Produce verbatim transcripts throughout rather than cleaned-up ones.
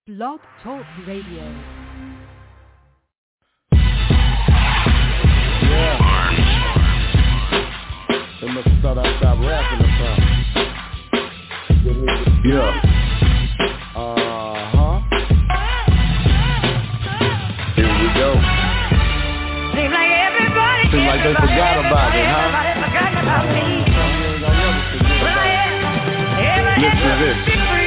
Blog Talk Radio. Yeah. They must have thought I stopped rapping or something. Yeah. Uh-huh. Here we go. Seems like everybody, Seems like they forgot about it, huh? Everybody forgot about me. Listen to this.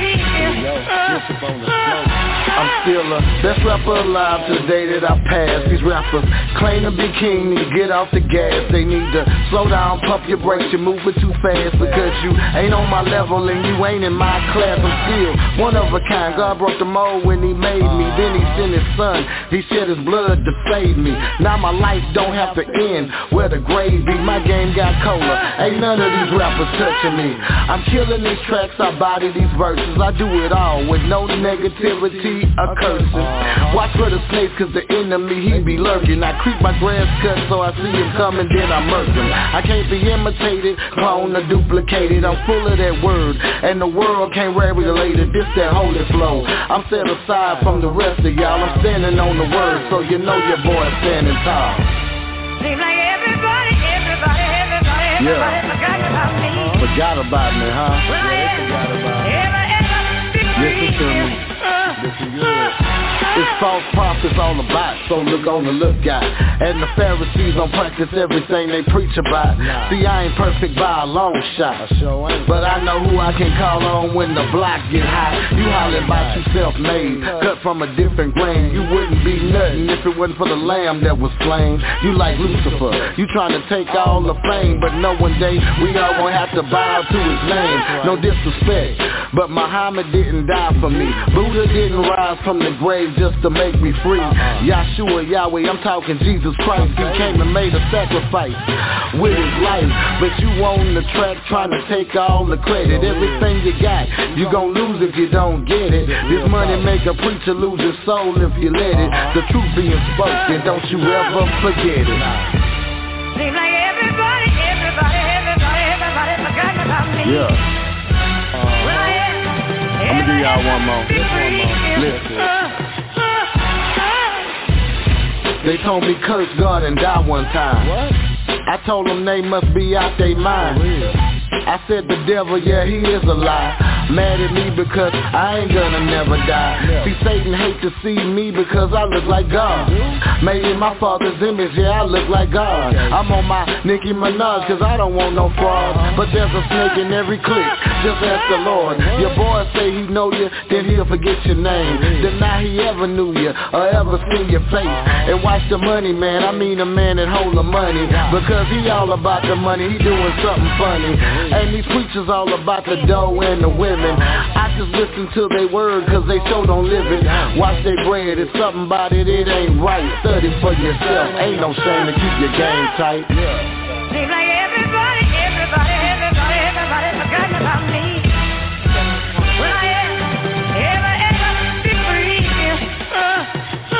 I'm still the best rapper alive to the day that I pass. These rappers claim to be king, need to get off the gas. They need to slow down, pump your brakes, you're moving too fast. Because you ain't on my level and you ain't in my class. I'm still one of a kind. God broke the mold when he made me. Then he sent his son, he shed his blood to save me. Now my life don't have to end where the grave be. My game got colder, ain't none of these rappers touching me. I'm killing these tracks, I body these verses. I do it all with no negativity or cursing. Watch for the snakes cause the enemy he be lurking. I creep my grass cut so I see him coming, then I murder him. I can't be imitated, cloned or duplicated. I'm full of that word and the world can't regulate it. This that holy flow. I'm set aside from the rest of y'all. I'm standing on the word so you know your boy standing tall. Seems like everybody, everybody, everybody, everybody Yeah. forgot about me. Forgot about me, huh? Well, Yeah, they forgot about me. ever, ever be Listen to me. Listen good. It's false prophets all about, so look on the lookout. And the Pharisees don't practice everything they preach about. Nah. See, I ain't perfect by a long shot, sure ain't. But I know who I can call on when the block get hot. You hollering about you self-made, cut from a different grain. You wouldn't be nothing if it wasn't for the lamb that was slain. You like Lucifer, you trying to take all the fame, but know one day we all gonna have to bow to his name. No disrespect, but Muhammad didn't die for me. Buddha didn't rise from the grave just to make me free. Yahshua, Yahweh, I'm talking Jesus Christ. He came and made a sacrifice with his life. But you on the track trying to take all the credit. Everything you got, you gon' lose if you don't get it. This money make a preacher lose his soul if you let it. The truth being spoken, don't you ever forget it. Seems like everybody, everybody, everybody, everybody forgot about me. Yeah. Uh, Well, yeah. I'm gonna give y'all one more. Just one more. Listen. They told me curse God and die one time. What? I told them they must be out they mind. I said the devil, yeah, he is a lie. Mad at me because I ain't gonna never die. Yeah. See, Satan hate to see me because I look like God. Made in my father's image, yeah, I look like God. Okay. I'm on my Nicki Minaj cause I don't want no fraud. Uh-huh. But there's a snake in every clique, just ask the Lord. Uh-huh. Your boy say he know you, then he'll forget your name. Uh-huh. Deny he ever knew you or ever seen your face. Uh-huh. And watch the money, man, I mean the man that hold the money. Because he all about the money, he doing something funny. And these preachers all about the dough and the women. I just listen to their word cause they so don't live it. Watch their bread, it's something about it, it ain't right. Study for yourself, ain't no shame to keep your game tight. Seems like everybody, everybody, everybody, everybody forgot about me. Well, I am ever, ever be free. Uh, uh,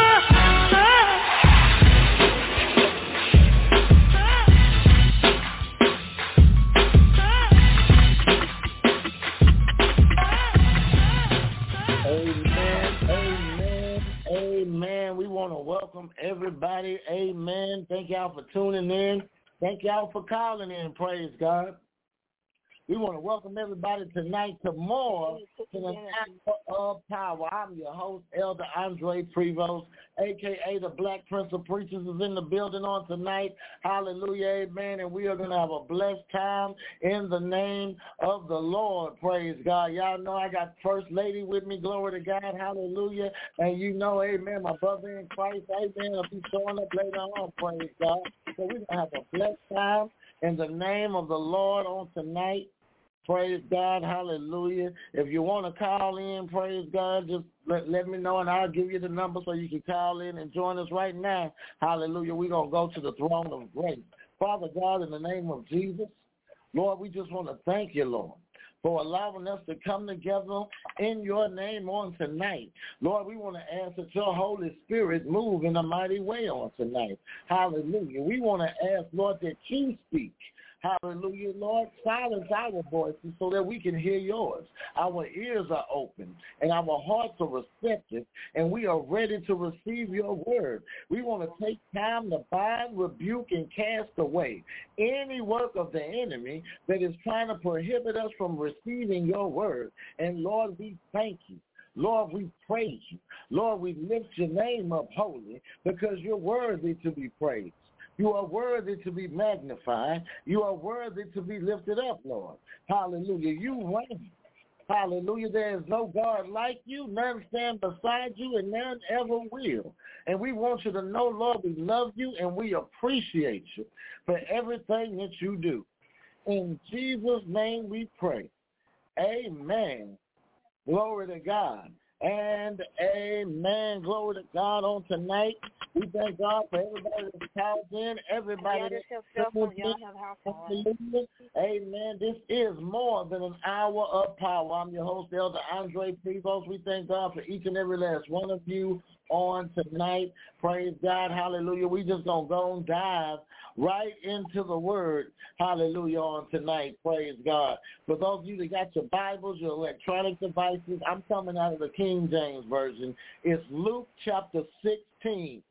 Amen. We want to welcome everybody. Amen. Thank y'all for tuning in. Thank y'all for calling in. Praise God. We want to welcome everybody tonight to more to the Hour of Power. I'm your host, Elder Andre Prevost, a k a the Black Prince of Preachers, is in the building on tonight. Hallelujah, amen. And we are going to have a blessed time in the name of the Lord. Praise God. Y'all know I got First Lady with me. Glory to God. Hallelujah. And you know, amen, my brother in Christ, amen, will be showing up later on. Praise God. So we're going to have a blessed time in the name of the Lord on tonight. Praise God, hallelujah. If you want to call in, praise God, just let, let me know and I'll give you the number so you can call in and join us right now. Hallelujah. We're going to go to the throne of grace. Father God, in the name of Jesus, Lord, we just want to thank you, Lord, for allowing us to come together in your name on tonight. Lord, we want to ask that your Holy Spirit move in a mighty way on tonight. Hallelujah. We want to ask, Lord, that you speak. Hallelujah, Lord. Silence our voices so that we can hear yours. Our ears are open and our hearts are receptive, and we are ready to receive your word. We want to take time to bind, rebuke, and cast away any work of the enemy that is trying to prohibit us from receiving your word. And Lord, we thank you. Lord, we praise you. Lord, we lift your name up holy because you're worthy to be praised. You are worthy to be magnified. You are worthy to be lifted up, Lord. Hallelujah. You reign. Hallelujah. There is no God like you. None stand beside you, and none ever will. And we want you to know, Lord, we love you and we appreciate you for everything that you do. In Jesus' name we pray. Amen. Glory to God. And amen. Glory to God on tonight. We thank God for everybody that's called in, everybody that's in. Amen. This is more than an hour of power. I'm your host, Elder Andre Prevost. We thank God for each and every last one of you on tonight. Praise God. Hallelujah. We just going to go and dive right into the word. Hallelujah on tonight. Praise God. For those of you that got your Bibles, your electronic devices, I'm coming out of the King James Version. It's Luke chapter sixteen.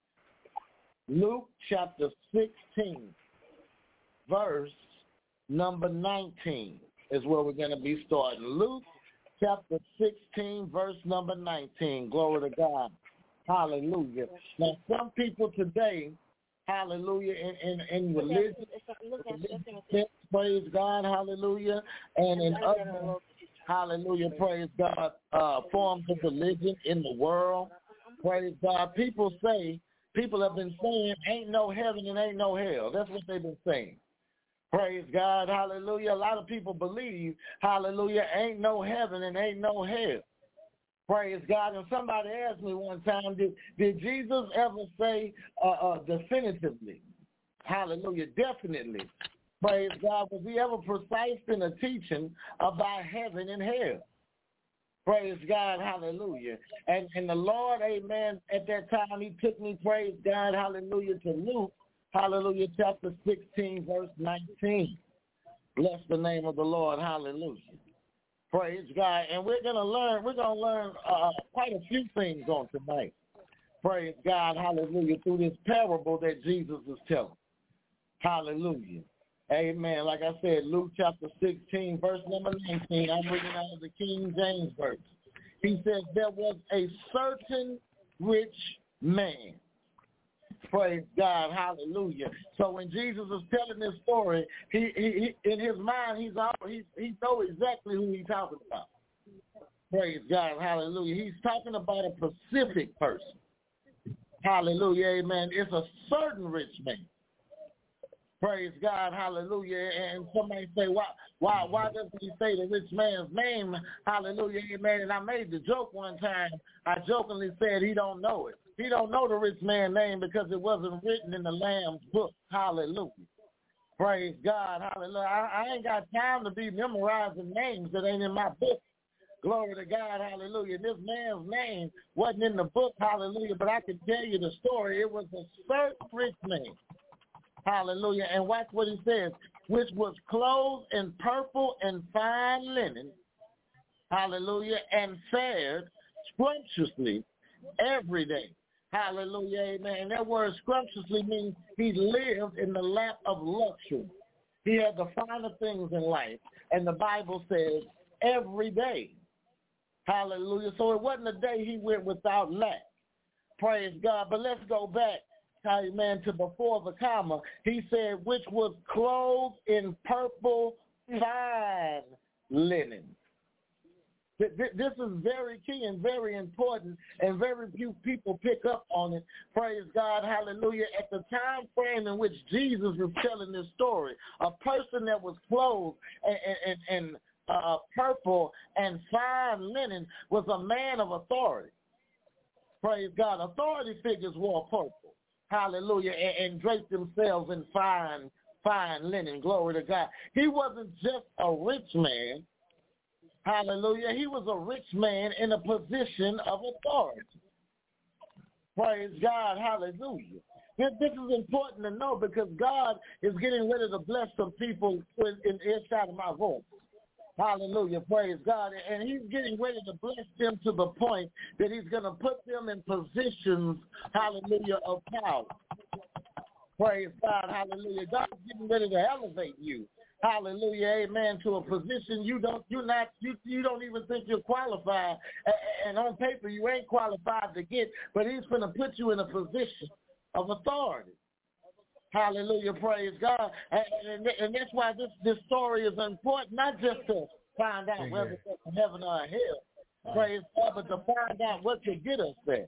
Luke chapter sixteen, verse number nineteen is where we're going to be starting. Luke chapter sixteen, verse number nineteen. Glory to God. Hallelujah. Now, some people today, hallelujah, in, in, in religion, religion, praise God, hallelujah, and in other, hallelujah, praise God, uh, forms of religion in the world, praise God, people say, people have been saying, ain't no heaven and ain't no hell. That's what they've been saying. Praise God, hallelujah. A lot of people believe, hallelujah, ain't no heaven and ain't no hell. Praise God. And somebody asked me one time, did, did Jesus ever say uh, uh, definitively? Hallelujah, definitely. Praise God. Was he ever precise in a teaching about heaven and hell? Praise God, hallelujah. And and the Lord, amen, at that time he took me, praise God, hallelujah, to Luke, hallelujah, chapter sixteen, verse nineteen. Bless the name of the Lord, hallelujah. Praise God. And we're going to learn, we're going to learn uh, quite a few things on tonight. Praise God, hallelujah, through this parable that Jesus is telling. Hallelujah. Amen. Like I said, Luke chapter sixteen, verse number nineteen. I'm reading out of the King James Version. He says, there was a certain rich man. Praise God. Hallelujah. So when Jesus is telling this story, he, he, he in his mind, he's all, he, he knows exactly who he's talking about. Praise God. Hallelujah. He's talking about a specific person. Hallelujah. Amen. It's a certain rich man. Praise God, hallelujah. And somebody say, why why why doesn't he say the rich man's name? Hallelujah, amen. And I made the joke one time. I jokingly said he don't know it. He don't know the rich man's name because it wasn't written in the Lamb's book. Hallelujah. Praise God, hallelujah. I, I ain't got time to be memorizing names that ain't in my book. Glory to God, hallelujah. This man's name wasn't in the book, hallelujah, but I can tell you the story. It was a certain rich man. Hallelujah. And watch what he says, which was clothed in purple and fine linen, hallelujah, and fared scrumptiously every day. Hallelujah, amen. And that word scrumptiously means he lived in the lap of luxury. He had the finer things in life. And the Bible says every day. Hallelujah. So it wasn't a day he went without lack. Praise God. But let's go back. Amen, to before the comma, he said, which was clothed in purple fine linen. This is very key and very important, and very few people pick up on it. Praise God, hallelujah. At the time frame in which Jesus is telling this story, a person that was clothed in, in, in uh, purple and fine linen was a man of authority. Praise God. Authority figures wore purple. Hallelujah, and, and draped themselves in fine, fine linen. Glory to God. He wasn't just a rich man. Hallelujah. He was a rich man in a position of authority. Praise God. Hallelujah. This, this is important to know because God is getting ready to bless some people in, in inside of my voice. Hallelujah, praise God. And he's getting ready to bless them to the point that he's going to put them in positions, hallelujah, of power. Praise God, hallelujah. God's getting ready to elevate you. Hallelujah, amen, to a position you don't you not you you don't even think you're qualified. And on paper you ain't qualified to get, but he's going to put you in a position of authority. Hallelujah, praise God. And, and, and that's why this, this story is important, not just to find out whether it's in heaven or hell, praise God, but to find out what could get us there.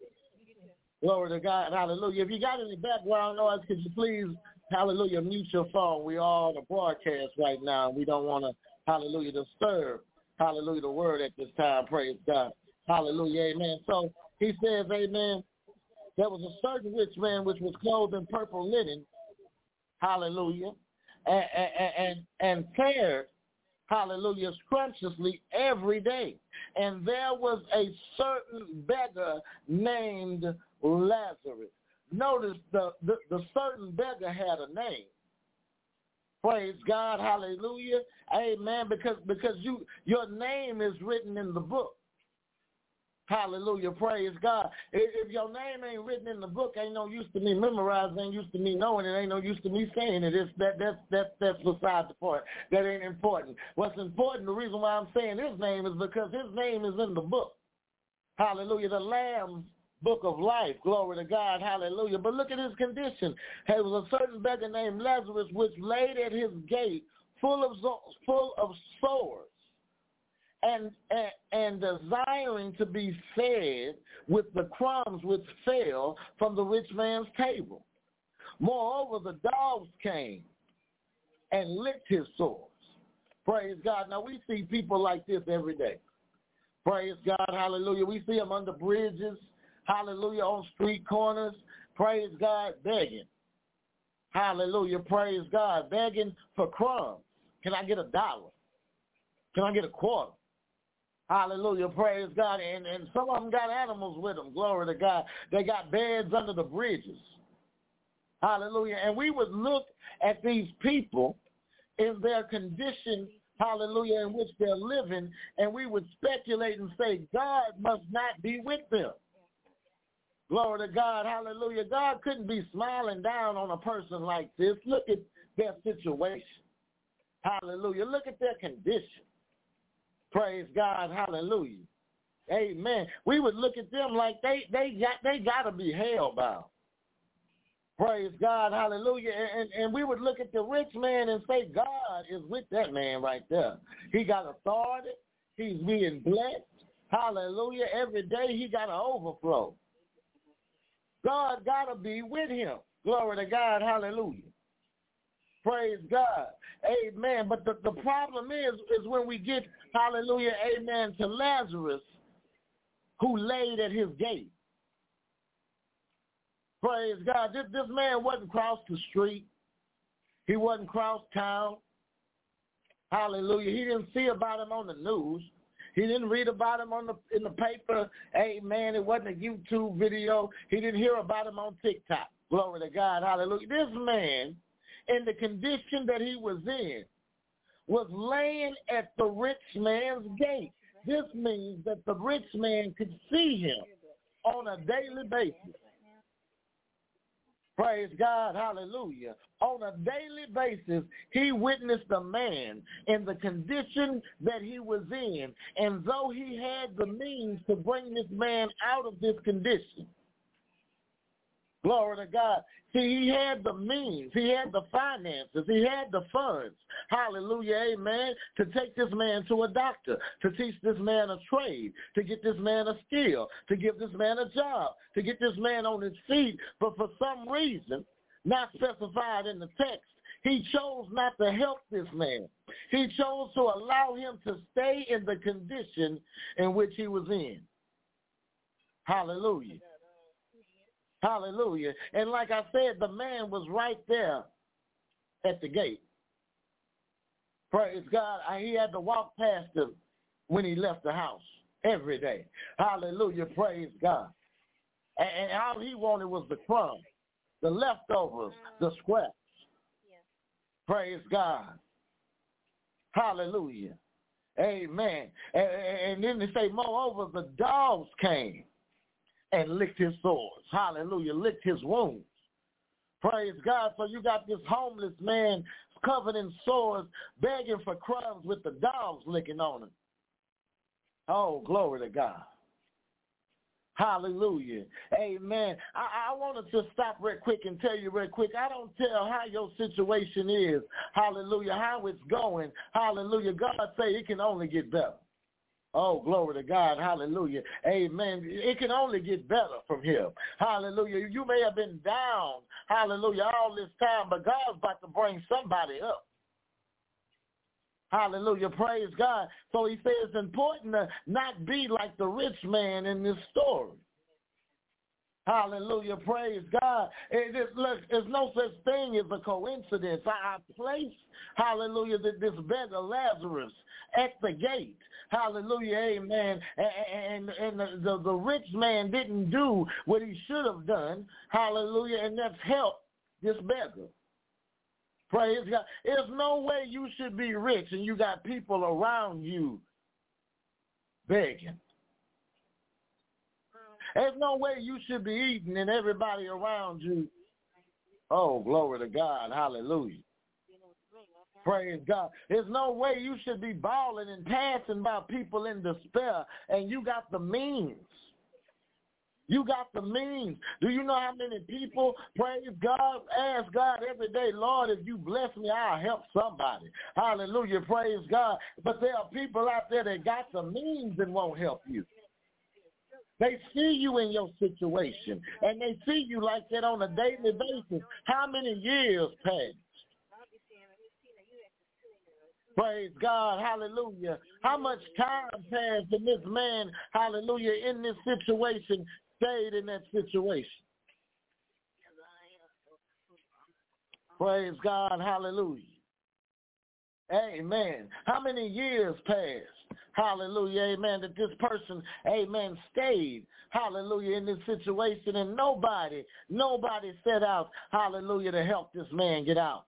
Glory to God, hallelujah. If you got any background noise, could you please, hallelujah, mute your phone. We are on a broadcast right now. We don't want to, hallelujah, disturb, hallelujah, the word at this time, praise God. Hallelujah, amen. So he says, amen, there was a certain rich man which was clothed in purple linen, hallelujah, and, and, and, and fared, hallelujah, scrumptiously every day. And there was a certain beggar named Lazarus. Notice the, the, the certain beggar had a name. Praise God, hallelujah, amen, because, because you your name is written in the book. Hallelujah, praise God. If your name ain't written in the book, ain't no use to me memorizing, ain't use to me knowing it, ain't no use to me saying it. It's that, that's, that's, that's beside the point. That ain't important. What's important, the reason why I'm saying his name is because his name is in the book. Hallelujah, the Lamb's book of life. Glory to God, hallelujah. But look at his condition. There was a certain beggar named Lazarus which laid at his gate full of, full of sores. And, and and desiring to be fed with the crumbs which fell from the rich man's table. Moreover, the dogs came and licked his sores. Praise God. Now, we see people like this every day. Praise God. Hallelujah. We see them under bridges. Hallelujah. On street corners. Praise God. Begging. Hallelujah. Praise God. Begging for crumbs. Can I get a dollar? Can I get a quarter? Hallelujah, praise God. And, and some of them got animals with them, glory to God. They got beds under the bridges. Hallelujah. And we would look at these people in their condition, hallelujah, in which they're living, and we would speculate and say, God must not be with them. Glory to God, hallelujah. God couldn't be smiling down on a person like this. Look at their situation. Hallelujah. Look at their condition. Praise God, hallelujah. Amen. We would look at them like they they got they gotta be hellbound. Praise God, hallelujah. And, and we would look at the rich man and say, God is with that man right there. He got authority. He's being blessed. Hallelujah. Every day he got an overflow. God gotta be with him. Glory to God, hallelujah. Praise God. Amen. But the, the problem is, is when we get, hallelujah, amen, to Lazarus, who laid at his gate. Praise God. This, this man wasn't cross the street. He wasn't cross town. Hallelujah. He didn't see about him on the news. He didn't read about him on the in the paper. Amen. It wasn't a YouTube video. He didn't hear about him on TikTok. Glory to God. Hallelujah. This man, in the condition that he was in, was laying at the rich man's gate. This means that the rich man could see him on a daily basis. Praise God, hallelujah. On a daily basis, he witnessed a man in the condition that he was in, and though he had the means to bring this man out of this condition, glory to God. See, he had the means. He had the finances. He had the funds. Hallelujah, amen, to take this man to a doctor, to teach this man a trade, to get this man a skill, to give this man a job, to get this man on his feet. But for some reason, not specified in the text, he chose not to help this man. He chose to allow him to stay in the condition in which he was in. Hallelujah. Hallelujah. And like I said, the man was right there at the gate. Praise God. He had to walk past him when he left the house every day. Hallelujah. Praise God. And, and all he wanted was the crumb. the leftovers, the scraps. Praise God. Hallelujah. Amen. And, and then they say, moreover, the dogs came and licked his sores. Hallelujah. Licked his wounds. Praise God. So you got this homeless man covered in sores, begging for crumbs with the dogs licking on him. Oh, glory to God. Hallelujah. Amen. I, I wanted to stop real quick and tell you real quick, I don't tell how your situation is. Hallelujah. How it's going. Hallelujah. God say it can only get better. Oh, glory to God. Hallelujah. Amen. It can only get better from here. Hallelujah. You may have been down. Hallelujah. All this time, but God's about to bring somebody up. Hallelujah. Praise God. So he says it's important to not be like the rich man in this story. Hallelujah. Praise God. It is, look, there's no such thing as a coincidence. I, I placed, hallelujah, this beggar Lazarus at the gate. Hallelujah. Amen. And, and, and the, the, the rich man didn't do what he should have done. Hallelujah. And that's help this beggar. Praise God. There's no way you should be rich and you got people around you begging. There's no way you should be eating and everybody around you. Oh, glory to God. Hallelujah. Praise God. There's no way you should be bawling and passing by people in despair and you got the means. You got the means. Do you know how many people, praise God, ask God every day, Lord, if you bless me, I'll help somebody. Hallelujah, praise God. But there are people out there that got the means and won't help you. They see you in your situation, and they see you like that on a daily basis. How many years passed? Praise God, hallelujah. How much time passed in this man, hallelujah, in this situation, stayed in that situation? Praise God, hallelujah. Amen. How many years passed? Hallelujah, amen, that this person, amen, stayed, hallelujah, in this situation, and nobody, nobody set out, hallelujah, to help this man get out.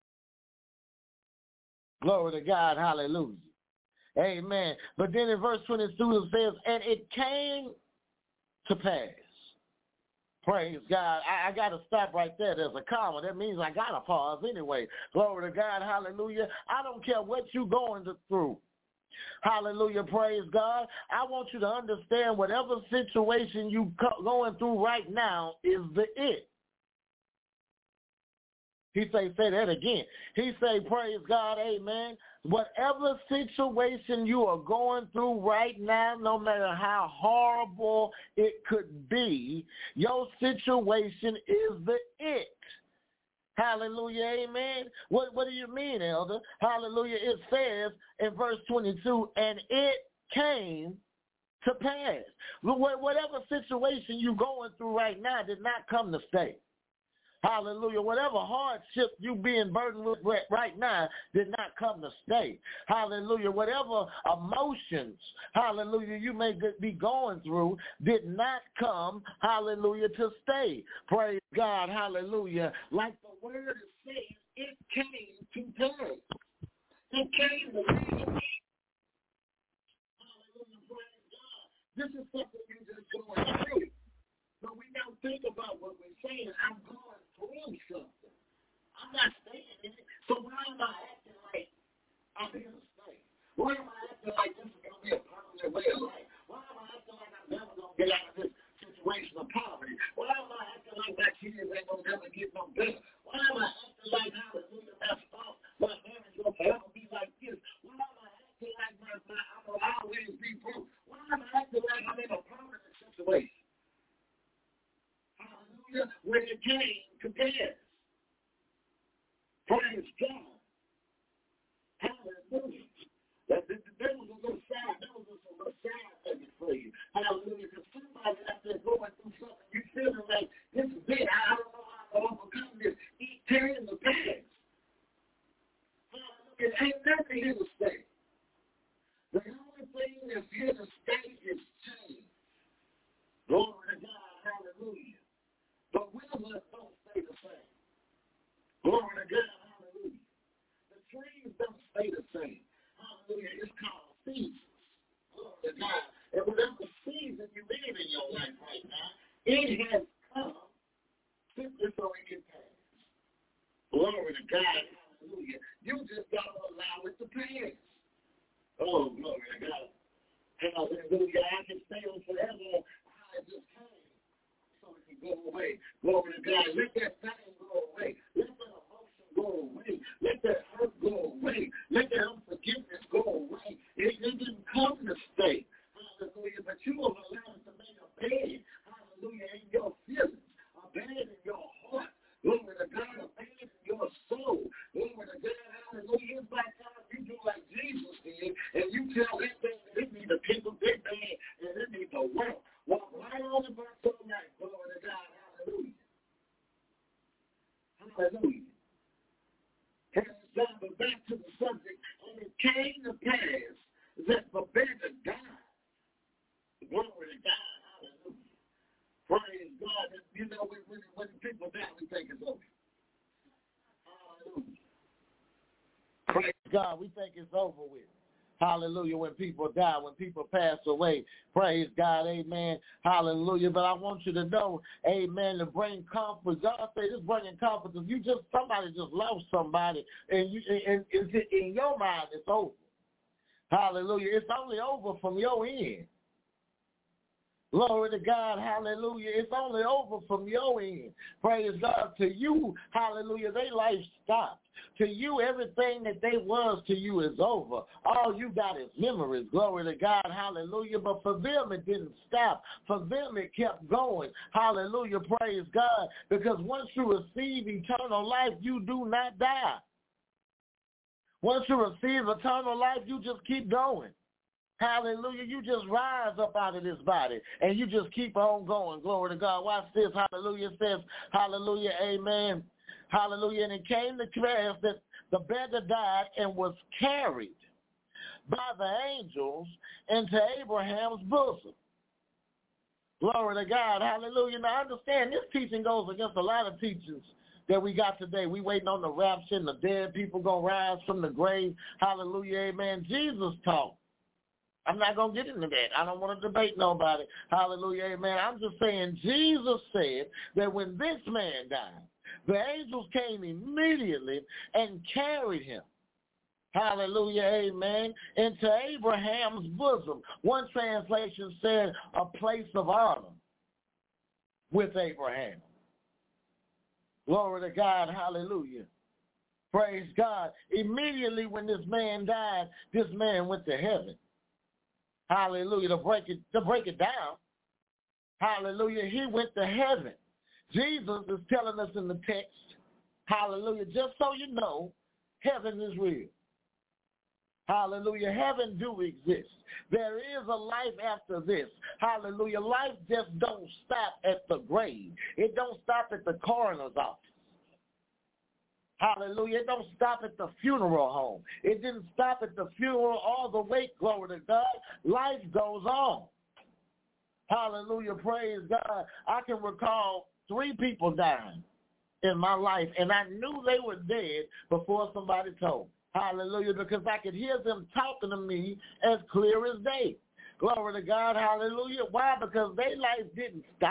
Glory to God, hallelujah. Amen. But then in verse twenty-two it says, and it came to pass. Praise God. I, I got to stop right there. There's a comma. That means I got to pause anyway. Glory to God, hallelujah. I don't care what you're going through. Hallelujah, praise God. I want you to understand whatever situation you going through right now is the it. He say, say that again. He say, praise God, amen. Whatever situation you are going through right now, no matter how horrible it could be, your situation is the it. Hallelujah, amen. What, what do you mean, elder? Hallelujah. It says in verse twenty-two, and it came to pass. Whatever situation you're going through right now did not come to stay. Hallelujah. Whatever hardship you being burdened with right now did not come to stay. Hallelujah. Whatever emotions, hallelujah, you may be going through did not come, hallelujah, to stay. Praise God. Hallelujah. Like the word says, it came to pass. It came to pass. Hallelujah. Praise God. This is something you just going through. But we don't think about what we're saying. I'm going through something. I'm not staying in it. So why am I acting like I'm here to stay? Why am I acting like this is going to be a permanent way of life? Why am I acting like I'm never going to get out of this situation of poverty? Why am I acting like my kids ain't going to never get no better? Why am I acting like hallelujah, my spouse, my marriage will forever be like this? Why am I acting like my, my I'm going to always be broke? Why am I acting like I'm in a permanent situation? When it came to pass. Praise God. Hallelujah. That, that, that, that was a little side, that was a little side thing for you. Hallelujah. Because somebody out there going through something, you feeling like this is it. I don't know how to overcome this. It came to pass. Hallelujah. Ain't nothing here to stay. The only thing that's here to stay is change. Glory to God. Hallelujah. But we don't stay the Glory to God. Hallelujah. The trees don't stay the same. Hallelujah. It's called seasons. Glory to God. And whatever season you live in your life right now, it has come simply so it can pass. Glory to God. Hallelujah. You just got to allow it to pass. Oh, glory to God. Hallelujah. I can stay on forever. I just came so it can go away. Glory to God. Let that pain go away. Let that emotion go away. Let that hurt go away. Let that unforgiveness go away. It, it didn't come to stay. Hallelujah. But you will allow it to make a bed. Hallelujah. In your feelings. A bed in your heart. Glory to God. A bed in your soul. Glory to God. Hallelujah. It's like time you do like Jesus did. And you tell it that it needs to pick up that bed and it needs to walk. Walk right on about your life. Glory to God. Hallelujah. Hallelujah. And back to the subject. And it came to pass that the beggar died. Glory to God. Hallelujah. Praise God. And you know, when, when, when people die, we think it's over. Hallelujah. Praise God, we think it's over with. Hallelujah. When people die, when people pass away, praise God, amen, hallelujah. But I want you to know, amen, to bring comfort. God say this bringing comfort. If you just, somebody just lost somebody, and you, and, and in your mind, it's over. Hallelujah. It's only over from your end. Glory to God, hallelujah. It's only over from your end. Praise God. To you, hallelujah, their life stopped. To you, everything that they was to you is over. All you got is memories. Glory to God, hallelujah. But for them, it didn't stop. For them, it kept going. Hallelujah, praise God. Because once you receive eternal life, you do not die. Once you receive eternal life, you just keep going. Hallelujah. You just rise up out of this body and you just keep on going. Glory to God. Watch this. Hallelujah. It says, hallelujah, amen. Hallelujah. And it came to pass that the beggar died and was carried by the angels into Abraham's bosom. Glory to God. Hallelujah. Now understand, this teaching goes against a lot of teachings that we got today. We waiting on the rapture and the dead people going to rise from the grave. Hallelujah. Amen. Jesus taught. I'm not going to get into that. I don't want to debate nobody. Hallelujah, amen. I'm just saying Jesus said that when this man died, the angels came immediately and carried him. Hallelujah, amen, into Abraham's bosom. One translation said a place of honor with Abraham. Glory to God, hallelujah. Praise God. Immediately when this man died, this man went to heaven. Hallelujah. To break it, to break it down. Hallelujah. He went to heaven. Jesus is telling us in the text, hallelujah, just so you know, heaven is real. Hallelujah. Heaven do exist. There is a life after this. Hallelujah. Life just don't stop at the grave. It don't stop at the coroner's office. Hallelujah. It don't stop at the funeral home. It didn't stop at the funeral all the way. Glory to God. Life goes on. Hallelujah. Praise God. I can recall three people dying in my life, and I knew they were dead before somebody told me. Hallelujah. Because I could hear them talking to me as clear as day. Glory to God. Hallelujah. Why? Because their life didn't stop.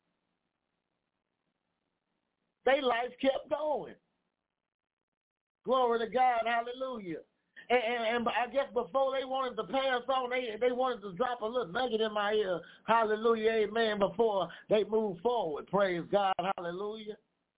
Their life kept going. Glory to God, hallelujah. And, and, and I guess before they wanted to pass on, they, they wanted to drop a little nugget in my ear, hallelujah, amen, before they move forward. Praise God, hallelujah.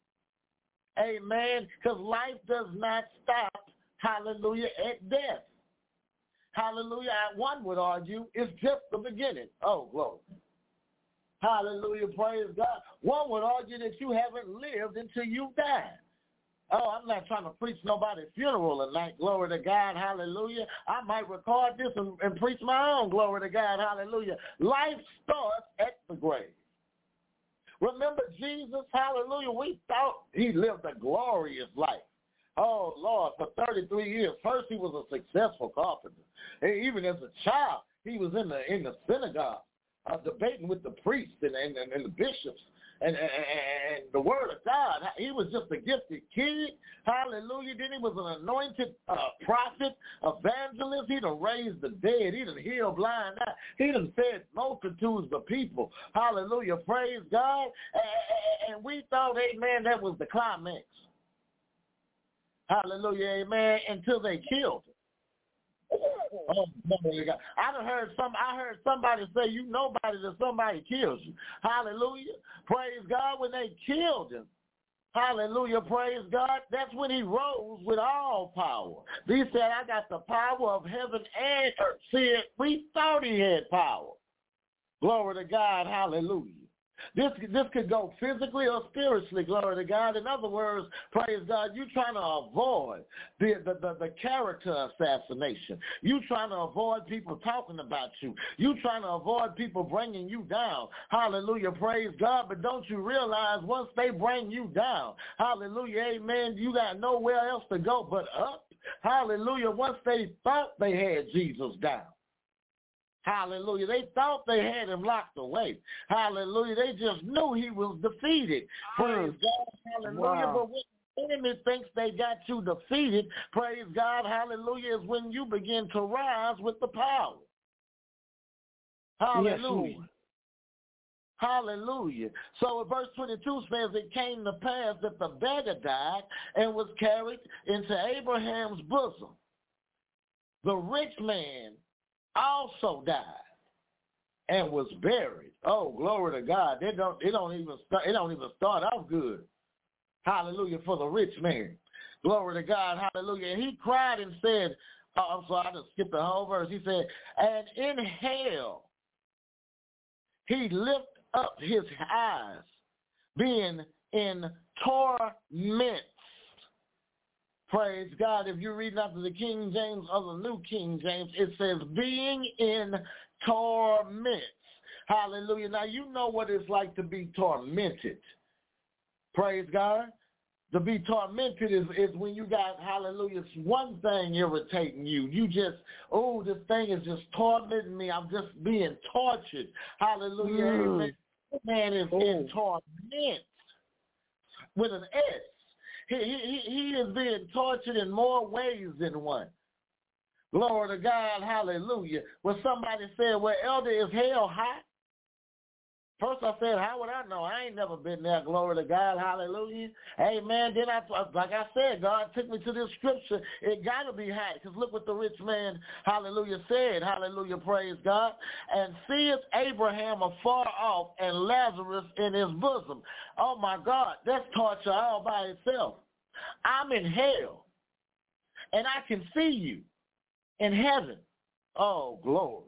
Amen, because life does not stop, hallelujah, at death. Hallelujah, one would argue it's just the beginning. Oh, glory. Hallelujah, praise God. One would argue that you haven't lived until you die. Oh, I'm not trying to preach nobody's funeral tonight. Glory to God. Hallelujah. I might record this and, and preach my own. Glory to God. Hallelujah. Life starts at the grave. Remember Jesus? Hallelujah. We thought he lived a glorious life. Oh, Lord, for thirty-three years. First, he was a successful carpenter. And even as a child, he was in the in the synagogue. uh, debating with the priests and, and, and the bishops and, and, and the word of God. He was just a gifted kid. Hallelujah. Then he was an anointed uh, prophet, evangelist. He done raised the dead. He done healed blind eyes. He done fed multitudes of people. Hallelujah. Praise God. And, and we thought, amen, that was the climax. Hallelujah, amen, until they killed him. Oh, God. I done heard some. I heard somebody say, "You nobody till somebody kills you." Hallelujah, praise God. When they killed him, hallelujah, praise God. That's when he rose with all power. He said, "I got the power of heaven and earth." See, we thought he had power. Glory to God, hallelujah. This this could go physically or spiritually, glory to God. In other words, praise God, you're trying to avoid the, the, the, the character assassination. You're trying to avoid people talking about you. You're trying to avoid people bringing you down. Hallelujah, praise God. But don't you realize once they bring you down, hallelujah, amen, you got nowhere else to go but up. Hallelujah, once they thought they had Jesus down. Hallelujah. They thought they had him locked away. Hallelujah. They just knew he was defeated. Praise God. Hallelujah. Wow. But when the enemy thinks they got you defeated, praise God, hallelujah, is when you begin to rise with the power. Hallelujah. Yes, hallelujah. So verse twenty-two says, it came to pass that the beggar died and was carried into Abraham's bosom. The rich man also died and was buried. Oh, glory to God. They don't, it don't even start, it don't even start off good. Hallelujah for the rich man. Glory to God. Hallelujah. And he cried and said, oh, I'm sorry, I just skipped the whole verse. He said, and in hell he lifted up his eyes, being in torment. Praise God. If you're reading after the King James or the New King James, it says being in torments. Hallelujah. Now, you know what it's like to be tormented. Praise God. To be tormented is, is when you got, hallelujah, one thing irritating you. You just, oh, this thing is just tormenting me. I'm just being tortured. Hallelujah. Mm. Amen. This man is oh. in torment with an S. He, he, he is being tortured in more ways than one. Glory to God, hallelujah. When somebody said, well, elder, is hell hot? First I said, how would I know? I ain't never been there, glory to God, hallelujah. Amen. Then, I, like I said, God took me to this scripture. It got to be hot, because look what the rich man, hallelujah, said. Hallelujah, praise God. And seeth Abraham afar off and Lazarus in his bosom. Oh, my God, that's torture all by itself. I'm in hell, and I can see you in heaven. Oh, glory.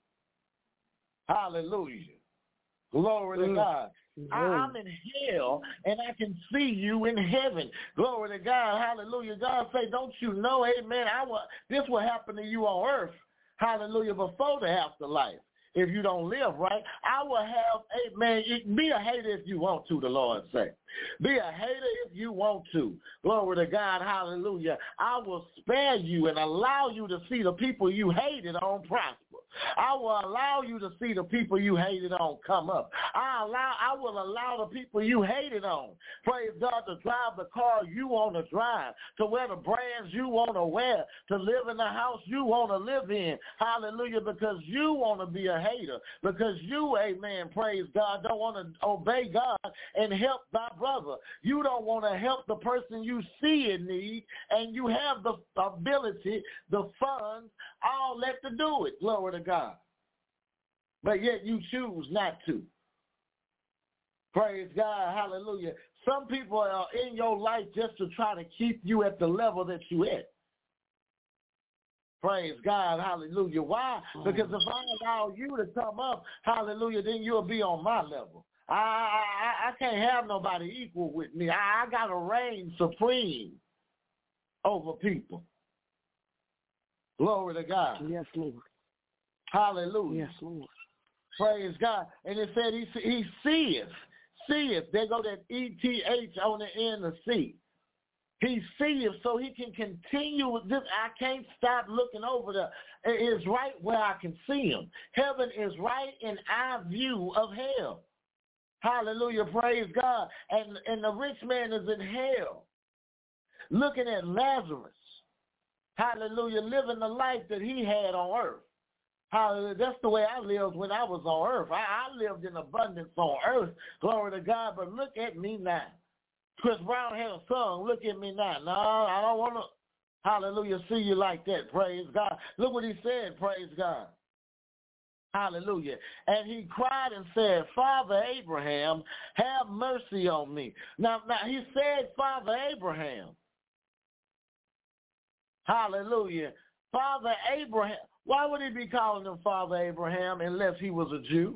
Hallelujah. Glory to God. I, I'm in hell, and I can see you in heaven. Glory to God. Hallelujah. God say, don't you know, amen, I will, this will happen to you on earth. Hallelujah, before the afterlife. If you don't live right, I will have, amen, be a hater if you want to, the Lord say. Be a hater if you want to. Glory to God, hallelujah. I will spare you and allow you to see the people you hated on prosper. I will allow you to see the people you hated on come up. I allow, I will allow the people you hated on, praise God, to drive the car you want to drive, to wear the brands you want to wear, to live in the house you want to live in. Hallelujah, because you want to be a hater, because you, amen, praise God, don't want to obey God and help thy brother. You don't want to help the person you see in need, and you have the ability, the funds, all that to do it. Glory to God. But yet you choose not to. Praise God. Hallelujah. Some people are in your life just to try to keep you at the level that you at. Praise God. Hallelujah. Why? Because if I allow you to come up, hallelujah, then you'll be on my level. I I, I can't have nobody equal with me. I, I got to reign supreme over people. Glory to God. Yes, Lord. Hallelujah. Yes, Lord. Praise God. And it said he, he seeth. Seeth. There go that E T H on the end of C. He sees so he can continue with this. I can't stop looking over there. It's right where I can see him. Heaven is right in our view of hell. Hallelujah, praise God. And, and the rich man is in hell, looking at Lazarus. Hallelujah, living the life that he had on earth. Hallelujah. That's the way I lived when I was on earth. I, I lived in abundance on earth. Glory to God. But look at me now. Chris Brown had a song, look at me now. No, I don't want to, hallelujah, see you like that. Praise God. Look what he said, praise God. Hallelujah. And he cried and said, Father Abraham, have mercy on me. Now, now he said, Father Abraham. Hallelujah. Father Abraham. Why would he be calling him Father Abraham unless he was a Jew?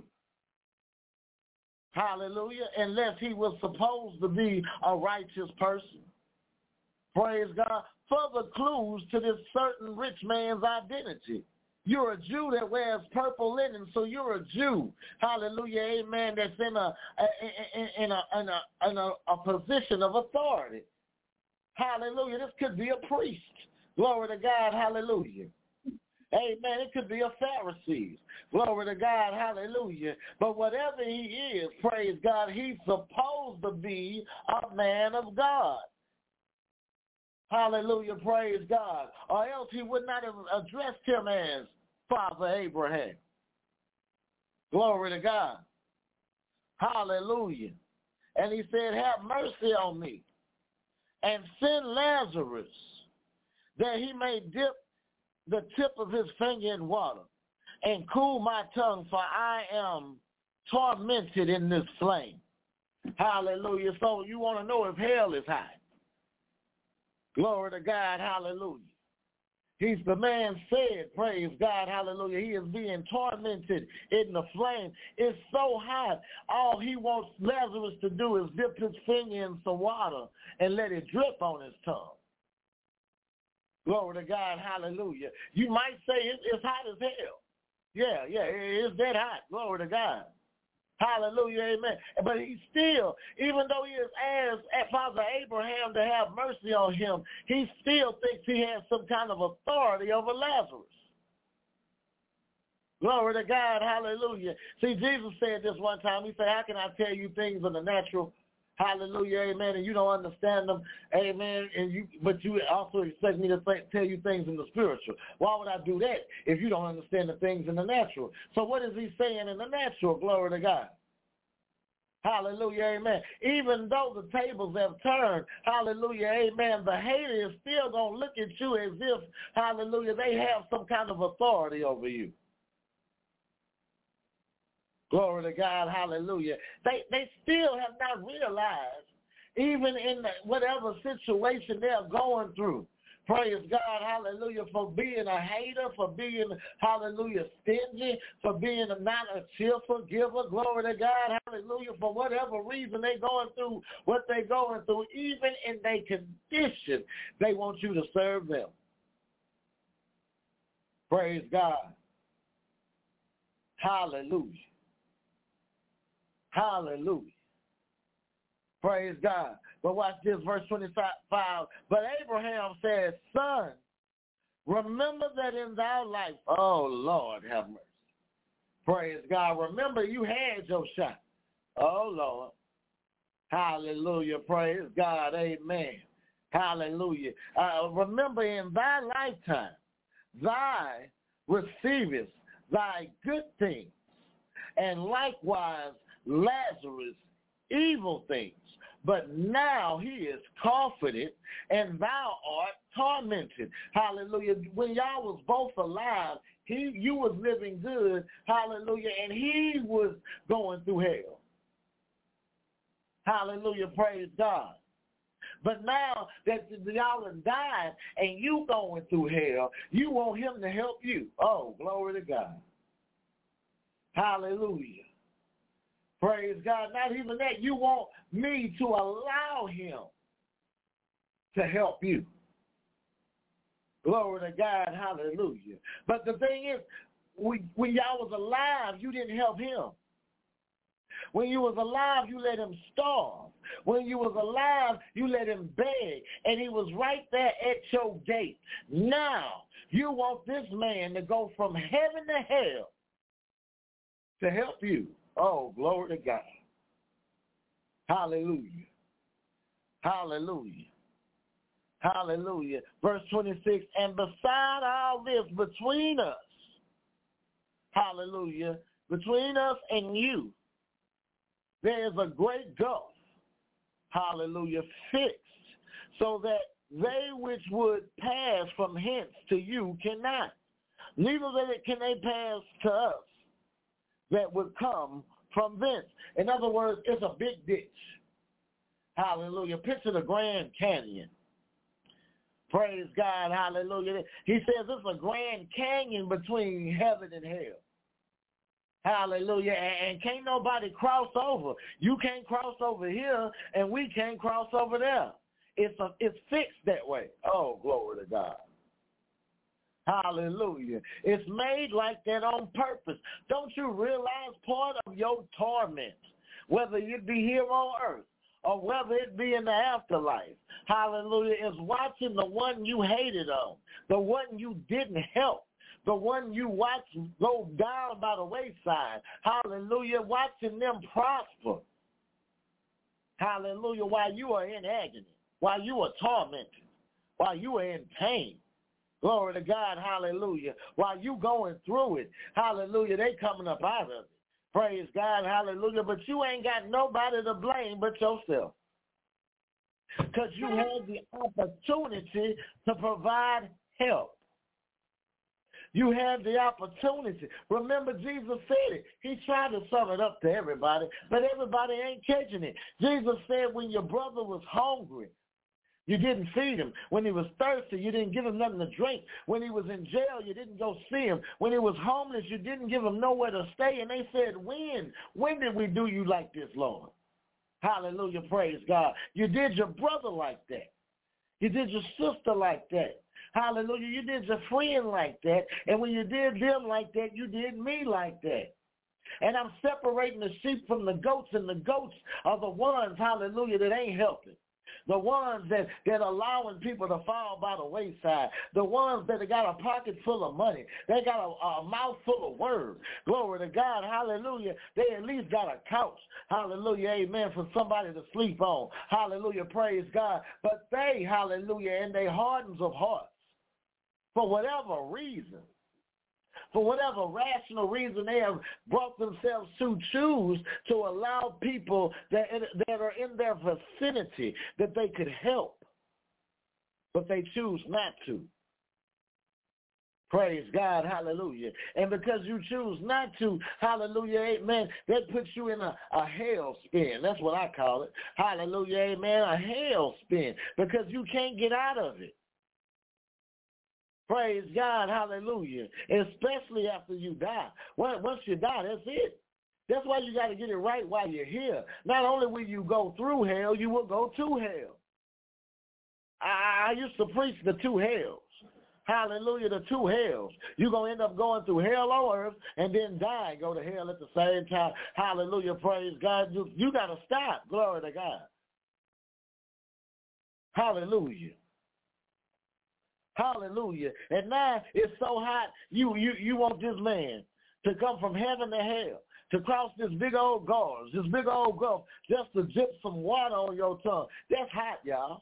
Hallelujah. Unless he was supposed to be a righteous person. Praise God. Further clues to this certain rich man's identity. You're a Jew that wears purple linen, so you're a Jew. Hallelujah. Amen. That's in a in a in a, in a, a position of authority. Hallelujah. This could be a priest. Glory to God. Hallelujah. Amen. It could be a Pharisee. Glory to God. Hallelujah. But whatever he is, praise God, he's supposed to be a man of God. Hallelujah. Praise God. Or else he would not have addressed him as Father Abraham. Glory to God. Hallelujah. And he said, have mercy on me and send Lazarus that he may dip the tip of his finger in water and cool my tongue, for I am tormented in this flame. Hallelujah. So you want to know if hell is hot. Glory to God. Hallelujah. He's the man said, praise God, hallelujah. He is being tormented in the flame. It's so hot. All he wants Lazarus to do is dip his finger in some water and let it drip on his tongue. Glory to God, hallelujah. You might say it's, it's hot as hell. Yeah, yeah, it's that hot. Glory to God. Hallelujah, amen. But he still, even though he has asked Father Abraham to have mercy on him, he still thinks he has some kind of authority over Lazarus. Glory to God, hallelujah. See, Jesus said this one time. He said, how can I tell you things in the natural? Hallelujah, amen, and you don't understand them, amen, and you, but you also expect me to th- tell you things in the spiritual. Why would I do that if you don't understand the things in the natural? So what is he saying in the natural? Glory to God. Hallelujah, amen. Even though the tables have turned, hallelujah, amen, the hater is still going to look at you as if, hallelujah, they have some kind of authority over you. Glory to God, hallelujah. They they still have not realized, even in the, whatever situation they're going through, praise God, hallelujah, for being a hater, for being, hallelujah, stingy, for being a, not a cheerful giver, glory to God, hallelujah, for whatever reason they're going through what they're going through, even in their condition, they want you to serve them. Praise God. Hallelujah. Hallelujah. Praise God. But watch this, verse twenty-five. But Abraham said, son, remember that in thy life, oh, Lord, have mercy. Praise God. Remember you had your shot. Oh, Lord. Hallelujah. Praise God. Amen. Hallelujah. Uh, remember in thy lifetime, thy receivest thy good things, and likewise Lazarus evil things. But now he is comforted, and thou art tormented. Hallelujah. When y'all was both alive, he you was living good. Hallelujah. And he was going through hell. Hallelujah. Praise God. But now that y'all have died and you going through hell, you want him to help you. Oh, glory to God. Hallelujah. Praise God. Not even that. You want me to allow him to help you. Glory to God. Hallelujah. But the thing is, we, when y'all was alive, you didn't help him. When you was alive, you let him starve. When you was alive, you let him beg, and he was right there at your gate. Now, you want this man to go from heaven to hell to help you. Oh, glory to God. Hallelujah. Hallelujah. Hallelujah. Verse twenty-six, and beside all this, between us, hallelujah, between us and you, there is a great gulf, hallelujah, fixed, so that they which would pass from hence to you cannot. Neither can they pass to us that would come from thence. In other words, it's a big ditch. Hallelujah. Picture the Grand Canyon. Praise God. Hallelujah. He says it's a Grand Canyon between heaven and hell. Hallelujah. And, and can't nobody cross over. You can't cross over here, and we can't cross over there. It's a, it's fixed that way. Oh, glory to God. Hallelujah. It's made like that on purpose. Don't you realize part of your torment, whether you be here on earth or whether it be in the afterlife, hallelujah, is watching the one you hated on, the one you didn't help, the one you watched go down by the wayside, hallelujah, watching them prosper, hallelujah, while you are in agony, while you are tormented, while you are in pain. Glory to God, hallelujah. While you going through it, hallelujah, they coming up out of it. Praise God, hallelujah. But you ain't got nobody to blame but yourself. Because you had the opportunity to provide help. You had the opportunity. Remember, Jesus said it. He tried to sum it up to everybody, but everybody ain't catching it. Jesus said when your brother was hungry, you didn't feed him. When he was thirsty, you didn't give him nothing to drink. When he was in jail, you didn't go see him. When he was homeless, you didn't give him nowhere to stay. And they said, when? When did we do you like this, Lord? Hallelujah, praise God. You did your brother like that. You did your sister like that. Hallelujah, you did your friend like that. And when you did them like that, you did me like that. And I'm separating the sheep from the goats, and the goats are the ones, hallelujah, that ain't helping. The ones that, that are allowing people to fall by the wayside. The ones that have got a pocket full of money. They got a, a mouth full of words. Glory to God. Hallelujah. They at least got a couch. Hallelujah. Amen. For somebody to sleep on. Hallelujah. Praise God. But they, hallelujah, and they hardens of hearts, for whatever reason, for whatever rational reason they have brought themselves to choose to allow people that, that are in their vicinity that they could help, but they choose not to. Praise God, hallelujah. And because you choose not to, hallelujah, amen, that puts you in a, a hell spin. That's what I call it. Hallelujah, amen, a hell spin, because you can't get out of it. Praise God, hallelujah, especially after you die. Once you die, that's it. That's why you got to get it right while you're here. Not only will you go through hell, you will go to hell. I, I used to preach the two hells. Hallelujah, the two hells. You're going to end up going through hell on earth and then die and go to hell at the same time. Hallelujah, praise God. You, you got to stop. Glory to God. Hallelujah. Hallelujah. And now it's so hot, you, you, you want this man to come from heaven to hell, to cross this big old gulf, this big old gulf, just to dip some water on your tongue. That's hot, y'all.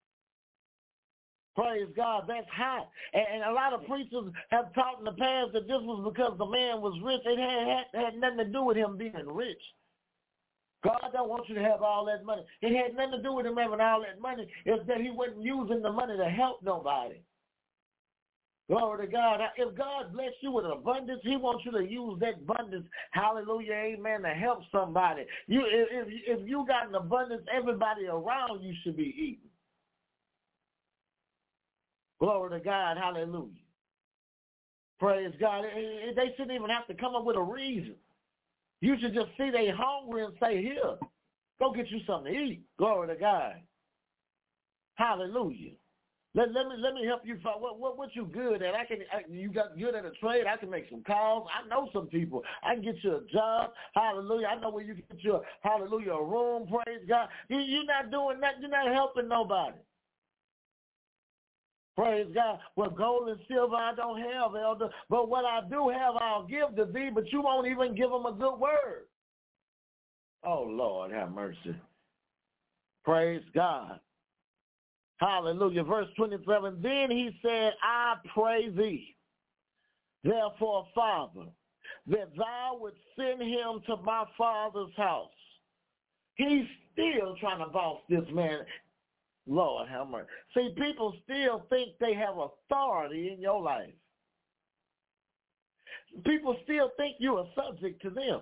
Praise God, that's hot. And, and a lot of preachers have taught in the past that this was because the man was rich. It had, had, had nothing to do with him being rich. God don't want you to have all that money. It had nothing to do with him having all that money. It's that he wasn't using the money to help nobody. Glory to God. If God bless you with abundance, he wants you to use that abundance, hallelujah, amen, to help somebody. You, if, if you got an abundance, everybody around you should be eating. Glory to God, hallelujah. Praise God. They shouldn't even have to come up with a reason. You should just see they hungry and say, here, go get you something to eat. Glory to God. Hallelujah. Let, let me let me help you find what what what you good at. I can I, you got good at a trade. I can make some calls. I know some people. I can get you a job. Hallelujah. I know where you can get you a hallelujah a room. Praise God. You you're not doing that. You're not helping nobody. Praise God. Well, gold and silver I don't have, elder. But what I do have, I'll give to thee. But you won't even give them a good word. Oh Lord, have mercy. Praise God. Hallelujah. Verse twenty-seven, then he said, I pray thee, therefore, Father, that thou would send him to my father's house. He's still trying to boss this man. Lord have mercy. See, people still think they have authority in your life. People still think you are subject to them.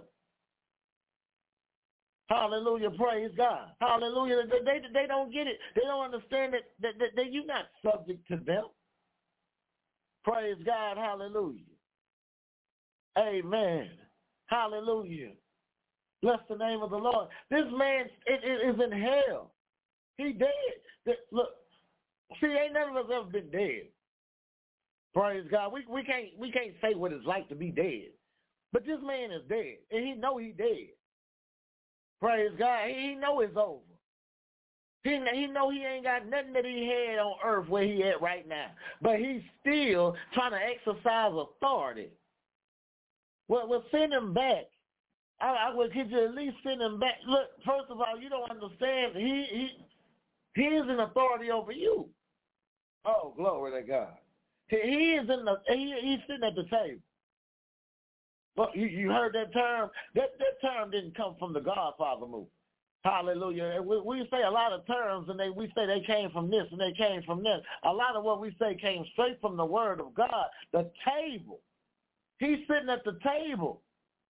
Hallelujah, praise God. Hallelujah. They, they, they don't get it. They don't understand that, that, that, that you're not subject to them. Praise God, hallelujah. Amen. Hallelujah. Bless the name of the Lord. This man it, it is in hell. He dead. Look, see, ain't none of us ever been dead. Praise God. We we can't we can't say what it's like to be dead. But this man is dead, and he know he dead. Praise God. He know it's over. He, he know he ain't got nothing that he had on earth where he at right now. But he's still trying to exercise authority. Well, we'll send him back. I, I would could you at least send him back. Look, first of all, you don't understand. He he he is an authority over you. Oh, glory to God. He, he is in the he, he's sitting at the table. Well, you, you heard that term? That that term didn't come from the Godfather movie. Hallelujah. We, we say a lot of terms, and they we say they came from this and they came from this. A lot of what we say came straight from the Word of God. The table. He's sitting at the table.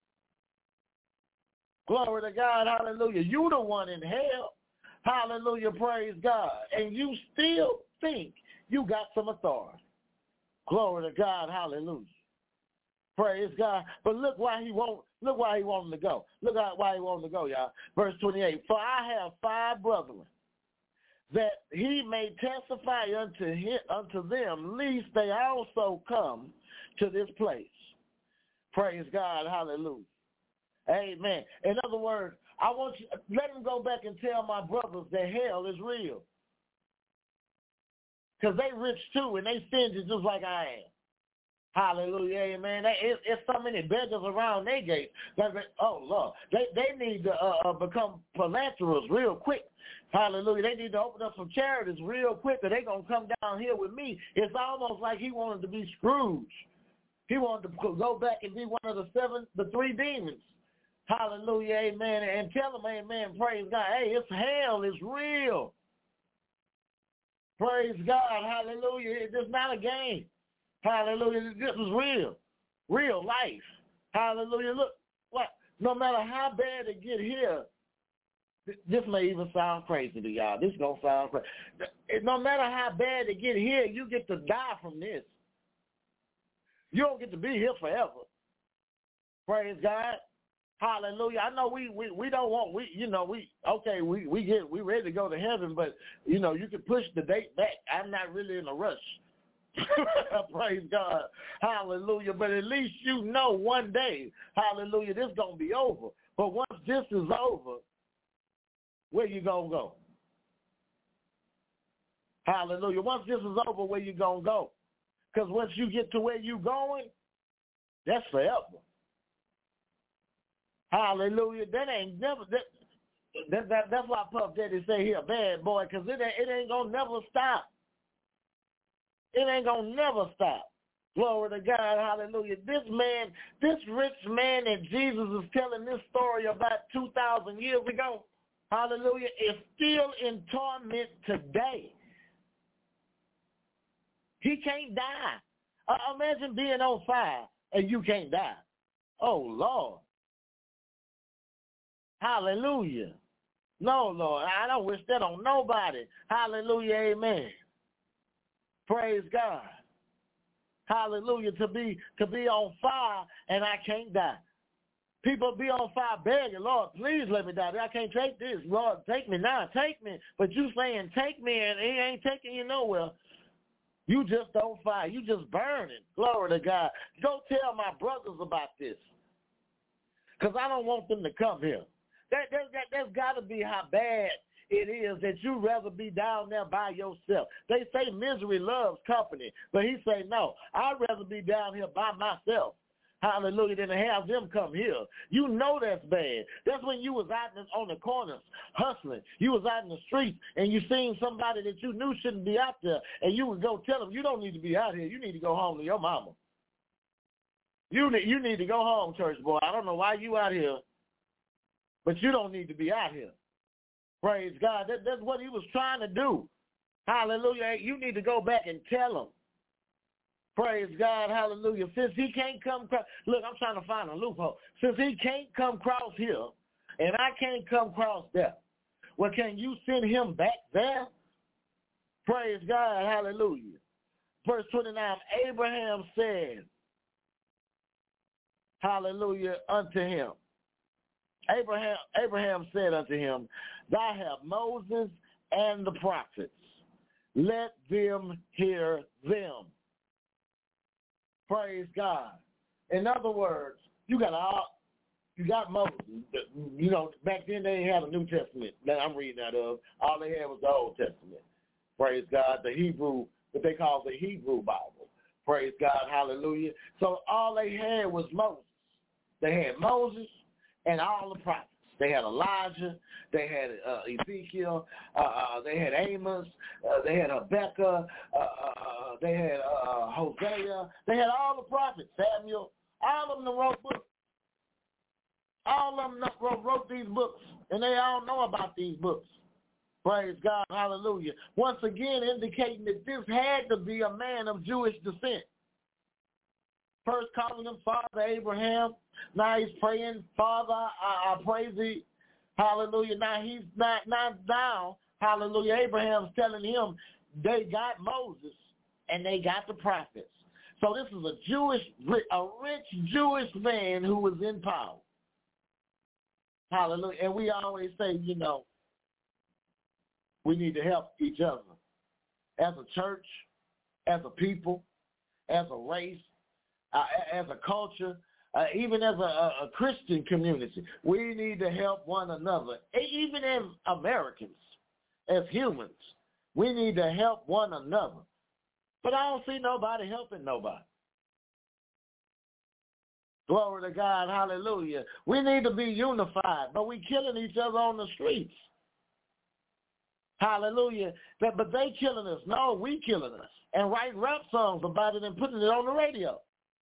Glory to God. Hallelujah. You the one in hell. Hallelujah. Praise God. And you still think you got some authority. Glory to God. Hallelujah. Praise God. But look why he won't look why he wanted to go. Look why he wanted to go, y'all. Verse twenty-eight. For I have five brethren, that he may testify unto him, unto them, lest they also come to this place. Praise God. Hallelujah. Amen. In other words, I want you let him go back and tell my brothers that hell is real. Because they rich too, and they stingy just like I am. Hallelujah, amen. It's, it's so many beggars around their gate. Oh, Lord. They they need to uh, uh, become philanthropists real quick. Hallelujah. They need to open up some charities real quick, or they're going to come down here with me. It's almost like he wanted to be Scrooge. He wanted to go back and be one of the seven, the three demons. Hallelujah, amen. And tell them, amen, praise God. Hey, it's hell. It's real. Praise God. Hallelujah. It's not a game. Hallelujah. This is real. Real life. Hallelujah. Look, what? No matter how bad it get here, this may even sound crazy to y'all. This is going to sound crazy. No matter how bad it get here, you get to die from this. You don't get to be here forever. Praise God. Hallelujah. I know we, we, we don't want, we you know, we, okay, we, we get, we ready to go to heaven, but, you know, you can push the date back. I'm not really in a rush. Praise God. Hallelujah. But at least you know one day, hallelujah, this is going to be over. But once this is over, where you going to go? Hallelujah. Once this is over, where you going to go? Because once you get to where you going, that's forever. Hallelujah. That ain't never, that, that, that, that's why Puff Daddy say he a bad boy, because it ain't, it ain't going to never stop. It ain't going to never stop. Glory to God. Hallelujah. This man, this rich man that Jesus is telling this story about two thousand years ago, hallelujah, is still in torment today. He can't die. Uh, imagine being on fire and you can't die. Oh, Lord. Hallelujah. No, Lord. I don't wish that on nobody. Hallelujah. Amen. Praise God. Hallelujah. To be to be on fire and I can't die. People be on fire begging, Lord, please let me die. I can't take this. Lord, take me now. Take me. But you saying take me and he ain't taking you nowhere. You just don't fire. You just burning. Glory to God. Go tell my brothers about this. Because I don't want them to come here. That, that, that, that's got to be how bad it is that you rather be down there by yourself. They say misery loves company. But he say, no, I'd rather be down here by myself. Hallelujah, than to have them come here. You know that's bad. That's when you was out on the corners hustling. You was out in the streets and you seen somebody that you knew shouldn't be out there, and you would go tell them, you don't need to be out here. You need to go home to your mama. You need, you need to go home, church boy. I don't know why you out here, but you don't need to be out here. Praise God. That, that's what he was trying to do. Hallelujah. You need to go back and tell them. Praise God, hallelujah. Since he can't come across, look, I'm trying to find a loophole. Since he can't come across here, and I can't come across there, well, can you send him back there? Praise God, hallelujah. Verse twenty-nine, Abraham said, hallelujah, unto him. Abraham, Abraham said unto him, thou have Moses and the prophets. Let them hear them. Praise God. In other words, you got all, you got Moses. You know, back then they didn't have a New Testament that I'm reading out of. All they had was the Old Testament. Praise God. The Hebrew, what they call the Hebrew Bible. Praise God. Hallelujah. So all they had was Moses. They had Moses and all the prophets. They had Elijah, they had uh, Ezekiel, uh, uh, they had Amos, uh, they had Habakkuk, uh, uh, they had uh, Hosea, they had all the prophets, Samuel, all of them wrote books. All of them wrote, wrote these books, and they all know about these books. Praise God, hallelujah. Once again indicating that this had to be a man of Jewish descent. First calling him Father Abraham. Now he's praying, Father, I, I praise thee. Hallelujah. Now he's not, not down. Hallelujah. Abraham's telling him they got Moses and they got the prophets. So this is a Jewish, a rich Jewish man who was in power. Hallelujah. And we always say, you know, we need to help each other as a church, as a people, as a race, uh, as a culture. Uh, even as a, a, a Christian community, we need to help one another. Even as Americans, as humans, we need to help one another. But I don't see nobody helping nobody. Glory to God, hallelujah. We need to be unified, but we killing each other on the streets. Hallelujah. But, but they killing us. No, we killing us. And writing rap songs about it and putting it on the radio.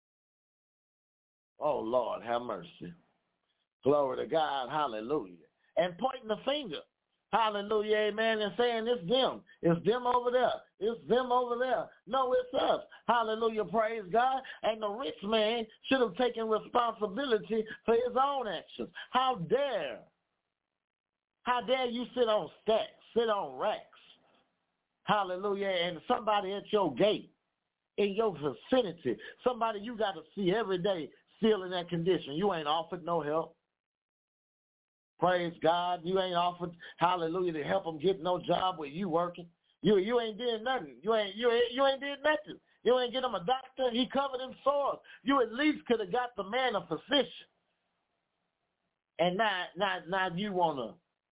Oh, Lord, have mercy. Glory to God, hallelujah. And pointing the finger, hallelujah, amen, and saying it's them. It's them over there. It's them over there. No, it's us. Hallelujah, praise God. And the rich man should have taken responsibility for his own actions. How dare, how dare you sit on stacks, sit on racks, hallelujah, and somebody at your gate, in your vicinity, somebody you got to see every day, still in that condition. You ain't offered no help. Praise God. You ain't offered, hallelujah, to help them get no job where you working. You you ain't did nothing. You ain't you ain't, you ain't did nothing. You ain't get him a doctor. He covered him sores. You at least could have got the man a physician. And now now now you wanna,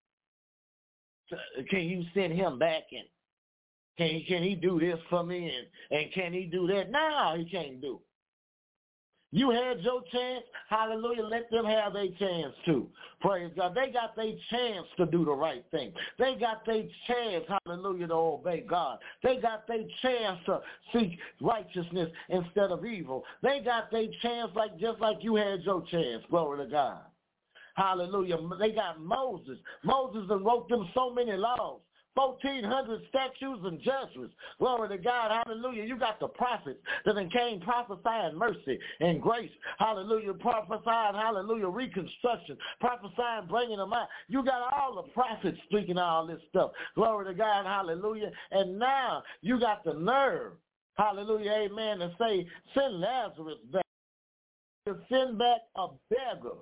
can you send him back and can he, can he do this for me and, and can he do that? No, he can't do it. You had your chance, hallelujah, let them have their chance too. Praise God. They got their chance to do the right thing. They got their chance, hallelujah, to obey God. They got their chance to seek righteousness instead of evil. They got their chance like just like you had your chance. Glory to God. Hallelujah. They got Moses. Moses wrote them so many laws. fourteen hundred statutes and judgments. Glory to God. Hallelujah. You got the prophets that then came prophesying mercy and grace. Hallelujah. Prophesying, hallelujah, reconstruction. Prophesying, bringing them out. You got all the prophets speaking all this stuff. Glory to God. Hallelujah. And now you got the nerve, hallelujah, amen, to say, send Lazarus back. To send back a beggar.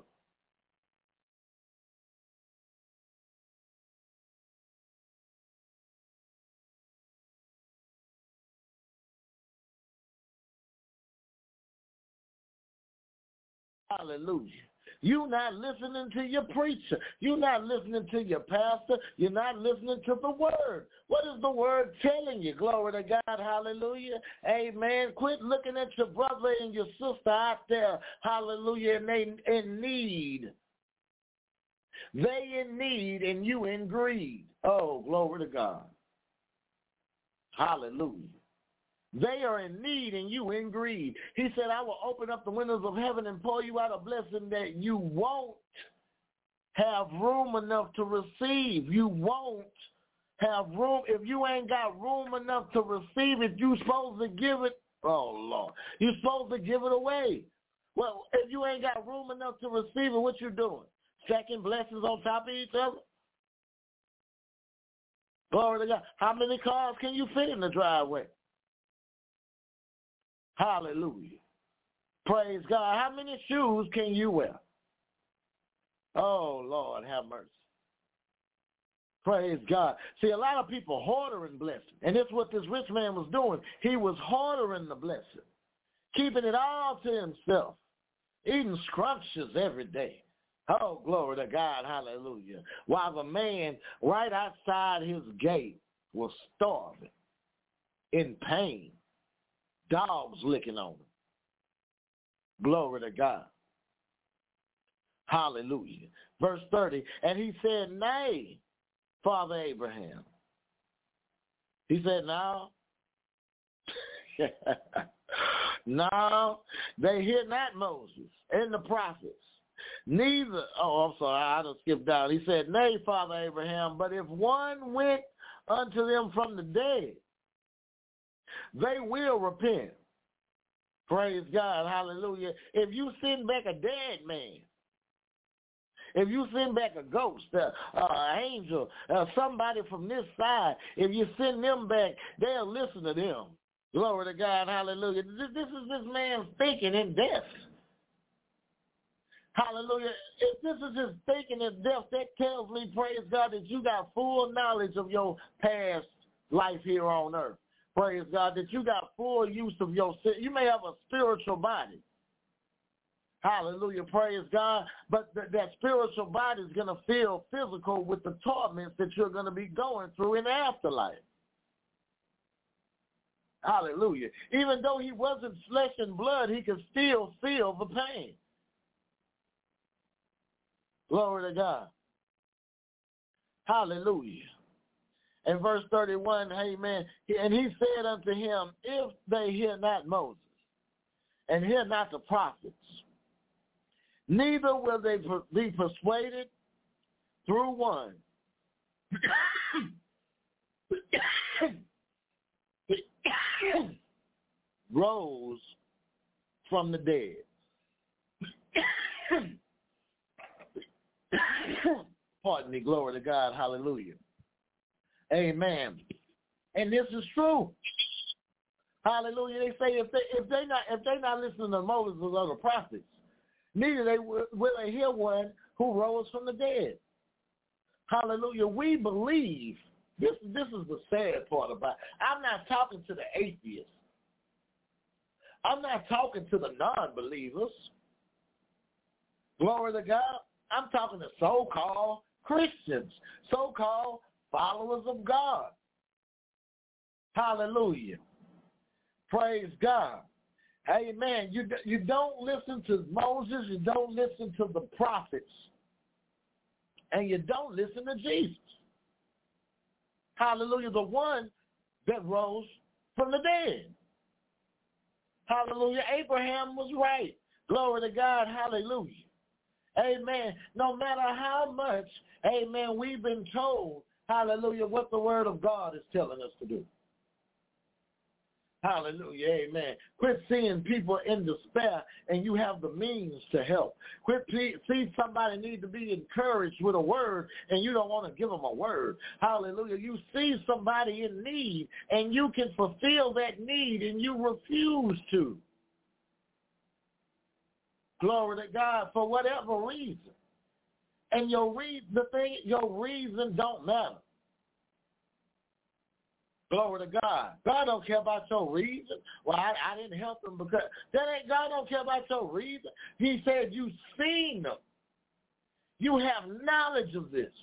Hallelujah. You're not listening to your preacher. You're not listening to your pastor. You're not listening to the word. What is the word telling you? Glory to God. Hallelujah. Amen. Quit looking at your brother and your sister out there. Hallelujah. And they in need. They in need and you in greed. Oh, glory to God. Hallelujah. They are in need and you in greed. He said, I will open up the windows of heaven and pour you out a blessing that you won't have room enough to receive. You won't have room. If you ain't got room enough to receive it, you're supposed to give it. Oh, Lord. You're supposed to give it away. Well, if you ain't got room enough to receive it, what you doing? Stacking blessings on top of each other? Glory to God. How many cars can you fit in the driveway? Hallelujah. Praise God. How many shoes can you wear? Oh, Lord, have mercy. Praise God. See, a lot of people hoarding blessing. And that's what this rich man was doing. He was hoarding the blessing, keeping it all to himself, eating scrumptious every day. Oh, glory to God. Hallelujah. While the man right outside his gate was starving, in pain, dogs licking on him. Glory to God. Hallelujah. Verse thirty, and he said, nay, Father Abraham. He said, no. No, they hear not Moses and the prophets. Neither, oh, I'm sorry, I just skipped down. He said, nay, Father Abraham, but if one went unto them from the dead, they will repent. Praise God. Hallelujah. If you send back a dead man, if you send back a ghost, uh, uh, an angel, uh, somebody from this side, if you send them back, they'll listen to them. Glory to God. Hallelujah. This, this is this man's thinking in death. Hallelujah. If this is his thinking in death, that tells me, praise God, that you got full knowledge of your past life here on earth. Praise God, that you got full use of your, you may have a spiritual body. Hallelujah, praise God. But th- that spiritual body is going to feel physical with the torments that you're going to be going through in the afterlife. Hallelujah. Even though he wasn't flesh and blood, he could still feel the pain. Glory to God. Hallelujah. In verse thirty-one, amen, and he said unto him, if they hear not Moses and hear not the prophets, neither will they be persuaded through one. Rose from the dead. Pardon me, glory to God, hallelujah. Amen. And this is true. Hallelujah. They say if they if they not if they not listening to Moses or the prophets, neither they will, will they hear one who rose from the dead. Hallelujah. We believe. This this is the sad part about it. I'm not talking to the atheists. I'm not talking to the non-believers. Glory to God. I'm talking to so-called Christians, so-called followers of God. Hallelujah. Praise God. Amen. You, you don't listen to Moses, you don't listen to the prophets, and you don't listen to Jesus. Hallelujah. The one that rose from the dead. Hallelujah. Abraham was right. Glory to God. Hallelujah. Amen. No matter how much, amen, we've been told, hallelujah, what the word of God is telling us to do. Hallelujah, amen. Quit seeing people in despair and you have the means to help. Quit see somebody need to be encouraged with a word and you don't want to give them a word. Hallelujah. You see somebody in need and you can fulfill that need and you refuse to. Glory to God, for whatever reason. And your re- the thing, your reason don't matter. Glory to God. God don't care about your reason. Well, I, I didn't help him because that ain't God don't care about your reason. He said you've seen them. You have knowledge of this.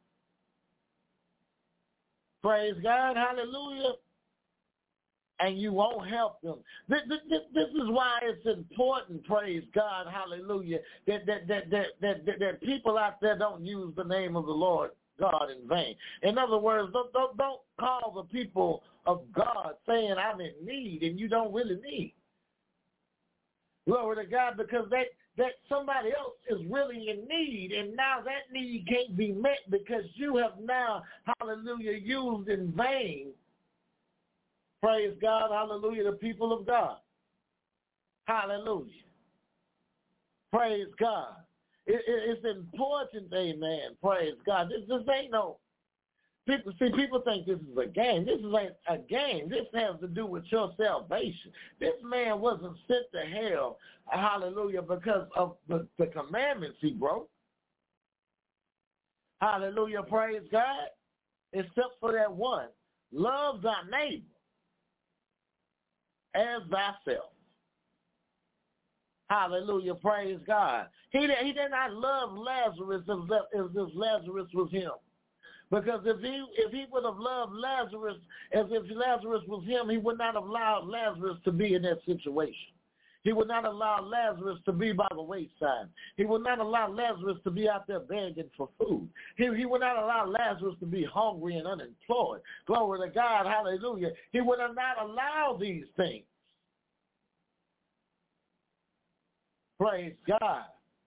Praise God. Hallelujah. And you won't help them. This, this, this is why it's important, praise God, hallelujah, that, that, that, that, that, that, that people out there don't use the name of the Lord God in vain. In other words, don't, don't, don't call the people of God saying I'm in need and you don't really need. Glory to God, because that, that somebody else is really in need, and now that need can't be met because you have now, hallelujah, used in vain. Praise God, hallelujah, the people of God. Hallelujah. Praise God. It, it, it's important, amen, praise God. This, this ain't no, people, see, people think this is a game. This is ain't a game. This has to do with your salvation. This man wasn't sent to hell, hallelujah, because of the, the commandments he broke. Hallelujah, praise God, except for that one. Love thy neighbor as thyself. Hallelujah, praise God. He, he did not love Lazarus as if, as if Lazarus was him. Because if he if he would have loved Lazarus as if Lazarus was him, he would not have allowed Lazarus to be in that situation. He would not allow Lazarus to be by the wayside. He would not allow Lazarus to be out there begging for food. He, he would not allow Lazarus to be hungry and unemployed. Glory to God, hallelujah. He would have not allowed these things. Praise God.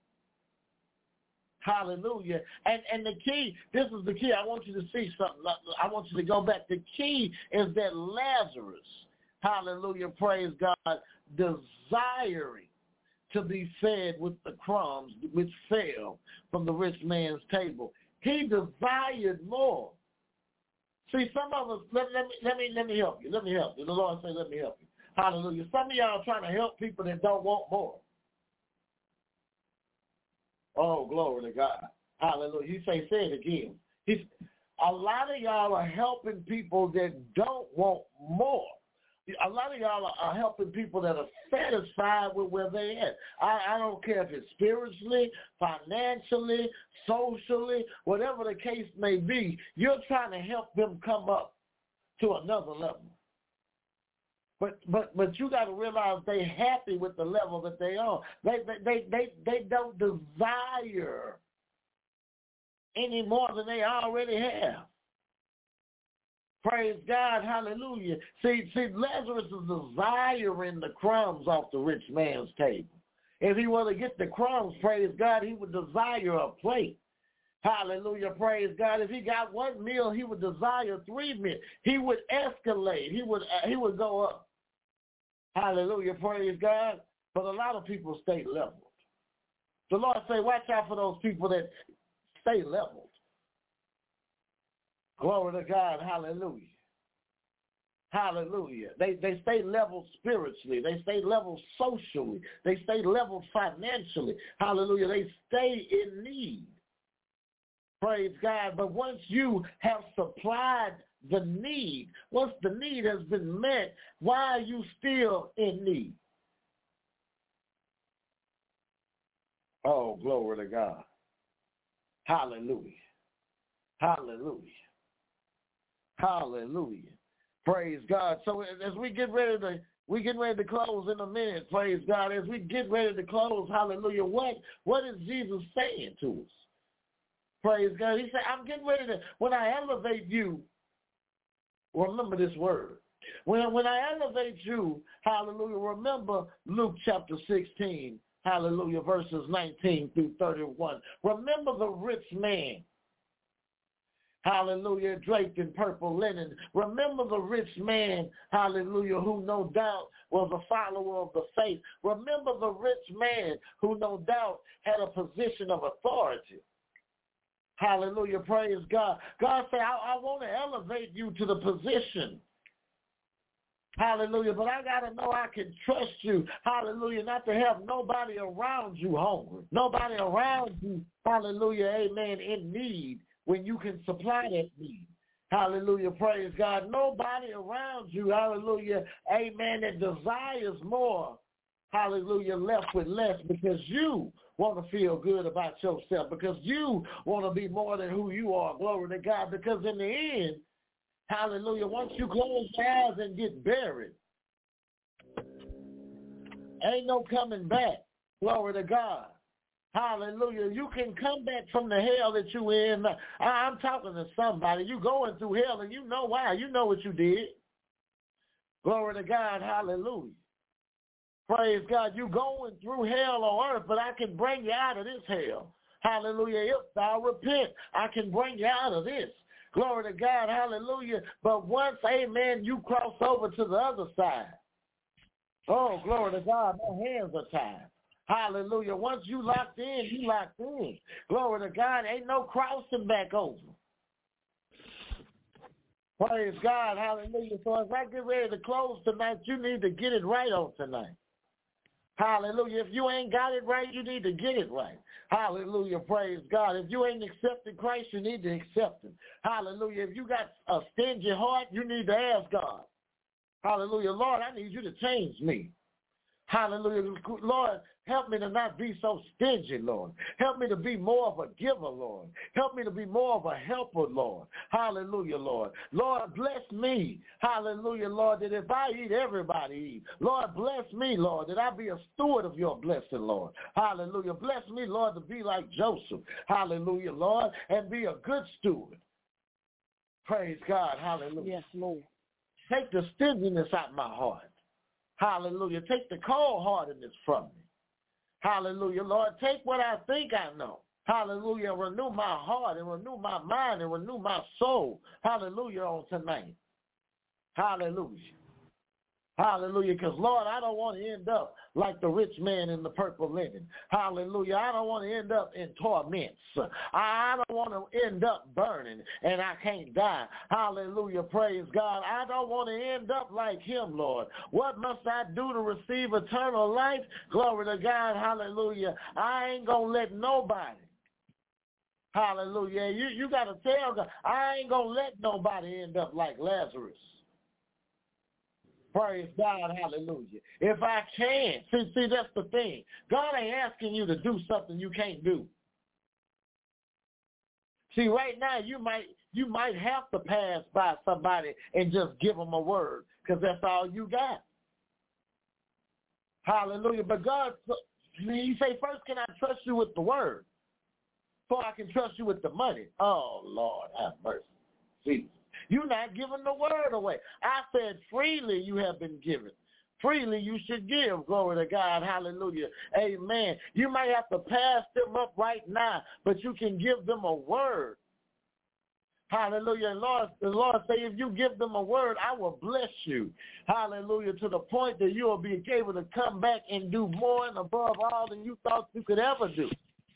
Hallelujah. And and the key, this is the key. I want you to see something. I want you to go back. The key is that Lazarus, hallelujah, praise God, desiring to be fed with the crumbs which fell from the rich man's table. He desired more. See, some of us, let, let, me, let, me, let me help you. Let me help you. The Lord say, let me help you. Hallelujah. Some of y'all are trying to help people that don't want more. Oh, glory to God. Hallelujah. He say, say it again. He's, a lot of y'all are helping people that don't want more. A lot of y'all are helping people that are satisfied with where they're at. I, I don't care if it's spiritually, financially, socially, whatever the case may be. You're trying to help them come up to another level. But but but you got to realize they're happy with the level that they are. They they they they, they don't desire any more than they already have. Praise God, hallelujah. See, see, Lazarus is desiring the crumbs off the rich man's table. If he were to get the crumbs, praise God, he would desire a plate. Hallelujah, praise God. If he got one meal, he would desire three meals. He would escalate. He would uh, he would go up. Hallelujah, praise God. But a lot of people stay leveled. The Lord say, watch out for those people that stay leveled. Glory to God, hallelujah. Hallelujah. They they stay level spiritually. They stay level socially. They stay level financially. Hallelujah. They stay in need. Praise God. But once you have supplied the need, once the need has been met, why are you still in need? Oh, glory to God. Hallelujah. Hallelujah. Hallelujah. Praise God. So as we get ready to we get ready to close in a minute, praise God. As we get ready to close, hallelujah, what what is Jesus saying to us? Praise God. He said, I'm getting ready to, when I elevate you, remember this word. When, when I elevate you, hallelujah, remember Luke chapter sixteen, hallelujah, verses nineteen through thirty-one. Remember the rich man. Hallelujah, draped in purple linen. Remember the rich man, hallelujah, who no doubt was a follower of the faith. Remember the rich man who no doubt had a position of authority. Hallelujah, praise God. God said, I, I want to elevate you to the position. Hallelujah, but I got to know I can trust you. Hallelujah, not to have nobody around you hungry. Nobody around you, hallelujah, amen, in need. When you can supply that need. Hallelujah, praise God. Nobody around you, hallelujah, amen, that desires more, hallelujah, left with less because you want to feel good about yourself, because you want to be more than who you are, glory to God, because in the end, hallelujah, once you close your eyes and get buried, ain't no coming back, glory to God. Hallelujah. You can come back from the hell that you in. I'm talking to somebody. You going through hell and you know why. You know what you did. Glory to God. Hallelujah. Praise God. You going through hell on earth, but I can bring you out of this hell. Hallelujah. If thou repent, I can bring you out of this. Glory to God. Hallelujah. But once, amen, you cross over to the other side. Oh, glory to God. My hands are tied. Hallelujah. Once you locked in, you locked in. Glory to God. Ain't no crossing back over. Praise God. Hallelujah. So as I get ready to close tonight, you need to get it right on tonight. Hallelujah. If you ain't got it right, you need to get it right. Hallelujah. Praise God. If you ain't accepted Christ, you need to accept him. Hallelujah. If you got a stingy heart, you need to ask God. Hallelujah. Lord, I need you to change me. Hallelujah. Lord, help me to not be so stingy, Lord. Help me to be more of a giver, Lord. Help me to be more of a helper, Lord. Hallelujah, Lord. Lord, bless me. Hallelujah, Lord, that if I eat, everybody eat. Lord, bless me, Lord, that I be a steward of your blessing, Lord. Hallelujah. Bless me, Lord, to be like Joseph. Hallelujah, Lord, and be a good steward. Praise God. Hallelujah. Yes, Lord. Take the stinginess out of my heart. Hallelujah. Take the cold-heartedness from me. Hallelujah. Lord, take what I think I know. Hallelujah. Renew my heart and renew my mind and renew my soul. Hallelujah on tonight. Hallelujah. Hallelujah. Because, Lord, I don't want to end up like the rich man in the purple linen. Hallelujah. I don't want to end up in torments. I don't want to end up burning and I can't die. Hallelujah. Praise God. I don't want to end up like him, Lord. What must I do to receive eternal life? Glory to God. Hallelujah. I ain't going to let nobody. Hallelujah. You, you got to tell God, I ain't going to let nobody end up like Lazarus. Praise God, hallelujah. If I can, see, see, that's the thing. God ain't asking you to do something you can't do. See, right now you might you might have to pass by somebody and just give them a word because that's all you got. Hallelujah. But God, he say, first, can I trust you with the word before I can trust you with the money? Oh, Lord, have mercy. See. You're not giving the word away. I said freely you have been given. Freely you should give. Glory to God. Hallelujah. Amen. You might have to pass them up right now, but you can give them a word. Hallelujah. And Lord, the Lord say, if you give them a word, I will bless you. Hallelujah. To the point that you will be able to come back and do more and above all than you thought you could ever do.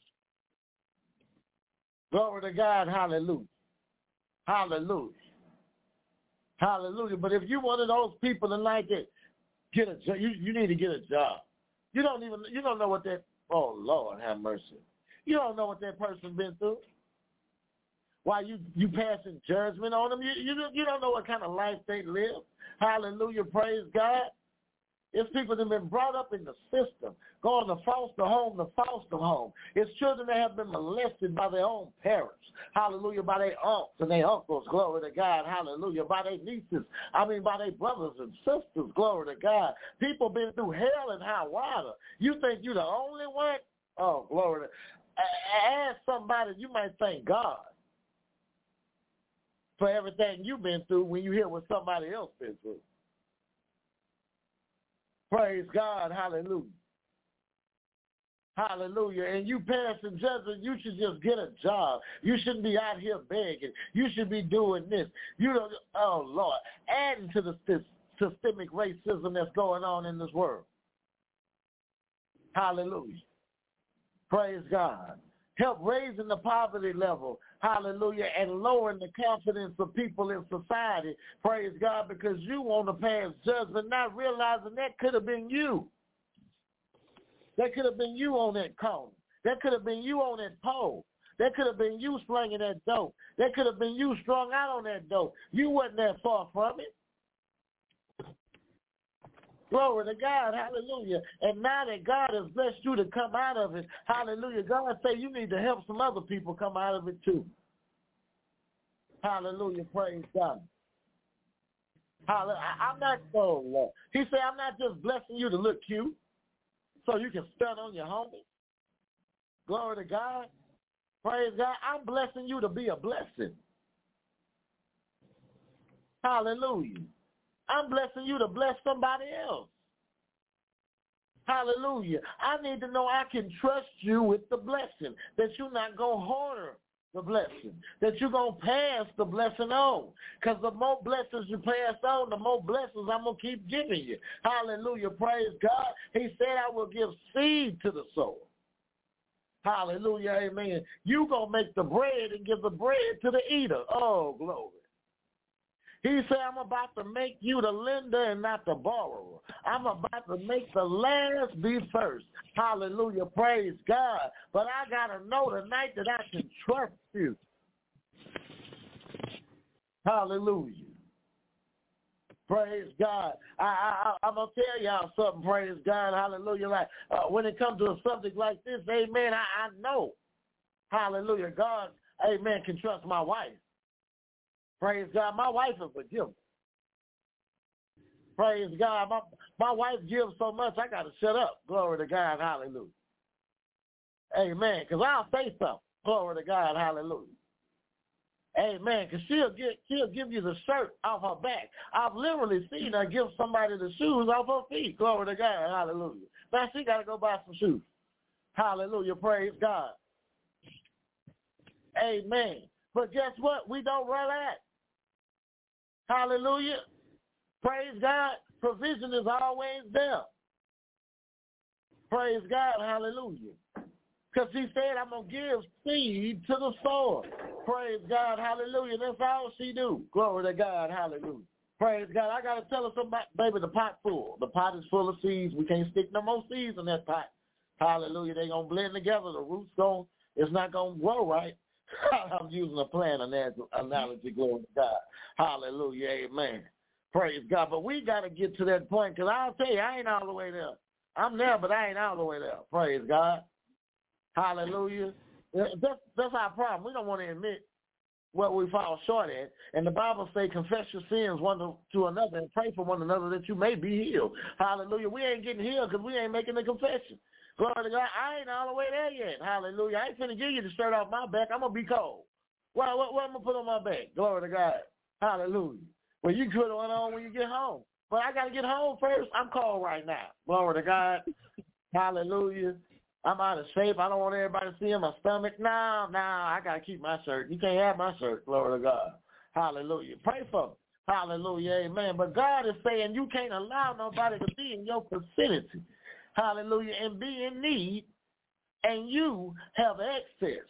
Glory to God. Hallelujah. Hallelujah. Hallelujah. But if you're one of those people tonight that get a job, you, you need to get a job. You don't even, you don't know what that, oh, Lord, have mercy. You don't know what that person's been through. Why you, you passing judgment on them? You, you, you don't know what kind of life they live. Hallelujah. Praise God. It's people that have been brought up in the system, going to foster home to foster home. It's children that have been molested by their own parents. Hallelujah, by their aunts and their uncles. Glory to God. Hallelujah. By their nieces. I mean, by their brothers and sisters. Glory to God. People been through hell and high water. You think you're the only one? Oh, glory to Ask somebody, you might thank God for everything you've been through when you hear what somebody else been through. Praise God. Hallelujah. Hallelujah. And you passing judgment, you should just get a job. You shouldn't be out here begging. You should be doing this. You don't, oh, Lord, adding to the systemic racism that's going on in this world. Hallelujah. Praise God. Help raising the poverty level, hallelujah, and lowering the confidence of people in society, praise God, because you want to pass judgment, not realizing that could have been you. That could have been you on that corner. That could have been you on that pole. That could have been you slinging that dope. That could have been you strung out on that dope. You wasn't that far from it. Glory to God, hallelujah. And now that God has blessed you to come out of it, hallelujah, God say you need to help some other people come out of it too. Hallelujah, praise God. Hallelujah. I'm not so Lord. He said, I'm not just blessing you to look cute so you can stun on your homie. Glory to God. Praise God. I'm blessing you to be a blessing. Hallelujah. I'm blessing you to bless somebody else. Hallelujah. I need to know I can trust you with the blessing, that you're not going to hoard the blessing, that you're going to pass the blessing on. Because the more blessings you pass on, the more blessings I'm going to keep giving you. Hallelujah. Praise God. He said I will give seed to the sower. Hallelujah. Amen. You're going to make the bread and give the bread to the eater. Oh, glory. He said, I'm about to make you the lender and not the borrower. I'm about to make the last be first. Hallelujah. Praise God. But I got to know tonight that I can trust you. Hallelujah. Praise God. I, I, I'm going to tell y'all something, praise God. Hallelujah. Like uh, when it comes to a subject like this, amen, I, I know. Hallelujah. God, amen, can trust my wife. Praise God. My wife is a giver. Praise God. My, my wife gives so much, I got to shut up. Glory to God. Hallelujah. Amen. Because I'll say something. Glory to God. Hallelujah. Amen. Because she'll, get, she'll give you the shirt off her back. I've literally seen her give somebody the shoes off her feet. Glory to God. Hallelujah. Now she got to go buy some shoes. Hallelujah. Praise God. Amen. But guess what? We don't run out. Hallelujah. Praise God. Provision is always there. Praise God. Hallelujah. Because he said, I'm going to give seed to the sower. Praise God. Hallelujah. That's all she do. Glory to God. Hallelujah. Praise God. I got to tell her something, baby, the pot full. The pot is full of seeds. We can't stick no more seeds in that pot. Hallelujah. They're going to blend together. The roots going, it's not going to grow right. I'm using a plant analogy, glory to God. Hallelujah, amen. Praise God. But we got to get to that point, because I'll tell you, I ain't all the way there. I'm there, but I ain't all the way there. Praise God. Hallelujah. That's, that's our problem. We don't want to admit what we fall short at. And the Bible says, confess your sins one to, to another and pray for one another that you may be healed. Hallelujah. We ain't getting healed because we ain't making the confession. Glory to God. I ain't all the way there yet. Hallelujah. I ain't finna give you the shirt off my back. I'm going to be cold. What, what, what am I going to put on my back? Glory to God. Hallelujah. Well, you put one on when you get home. But I got to get home first. I'm cold right now. Glory to God. Hallelujah. I'm out of shape. I don't want everybody to see my stomach. No, no, I got to keep my shirt. You can't have my shirt. Glory to God. Hallelujah. Pray for me. Hallelujah. Amen. But God is saying you can't allow nobody to be in your vicinity. Hallelujah, and be in need, and you have access.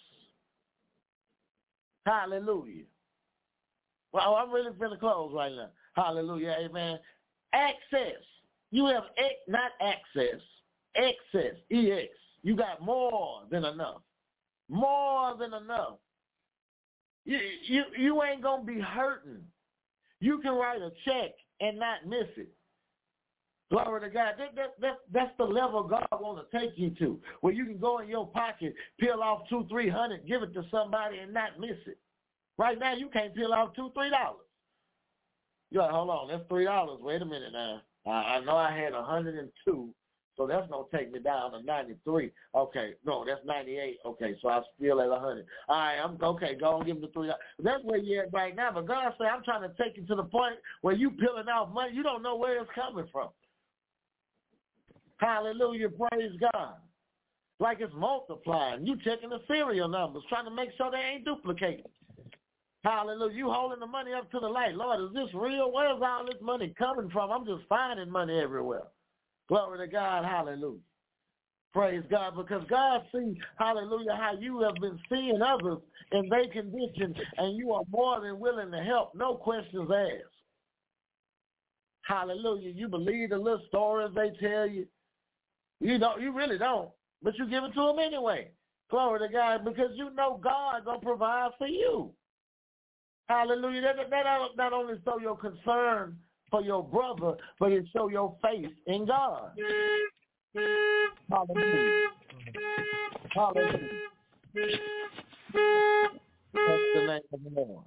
Hallelujah. Well, I'm really finna close right now. Hallelujah, amen. Access. You have ex, not access. Excess, E X. You got more than enough. More than enough. You, you, you ain't going to be hurting. You can write a check and not miss it. Glory to God. That, that, that, that's the level God wants to take you to, where you can go in your pocket, peel off two, three hundred, give it to somebody and not miss it. Right now, you can't peel off two, three dollars. You're like, hold on, that's three dollars. Wait a minute now. I, I know I had a hundred and two, so that's gonna take me down to ninety-three. Okay, no, that's ninety-eight. Okay, so I'm still at a hundred. All right, I'm okay. Go and give me the three dollars. That's where you're at right now. But God said, I'm trying to take you to the point where you peeling off money. You don't know where it's coming from. Hallelujah, praise God. Like it's multiplying. You checking the serial numbers, trying to make sure they ain't duplicated. Hallelujah. You holding the money up to the light. Lord, is this real? Where's all this money coming from? I'm just finding money everywhere. Glory to God. Hallelujah. Praise God. Because God sees, hallelujah, how you have been seeing others in their condition, and you are more than willing to help. No questions asked. Hallelujah. You believe the little stories they tell you. You don't. You really don't. But you give it to them anyway. Glory to God, because you know God going to provide for you. Hallelujah. That, that not only show your concern for your brother, but it show your faith in God. Hallelujah. Hallelujah. That's the name of the Lord.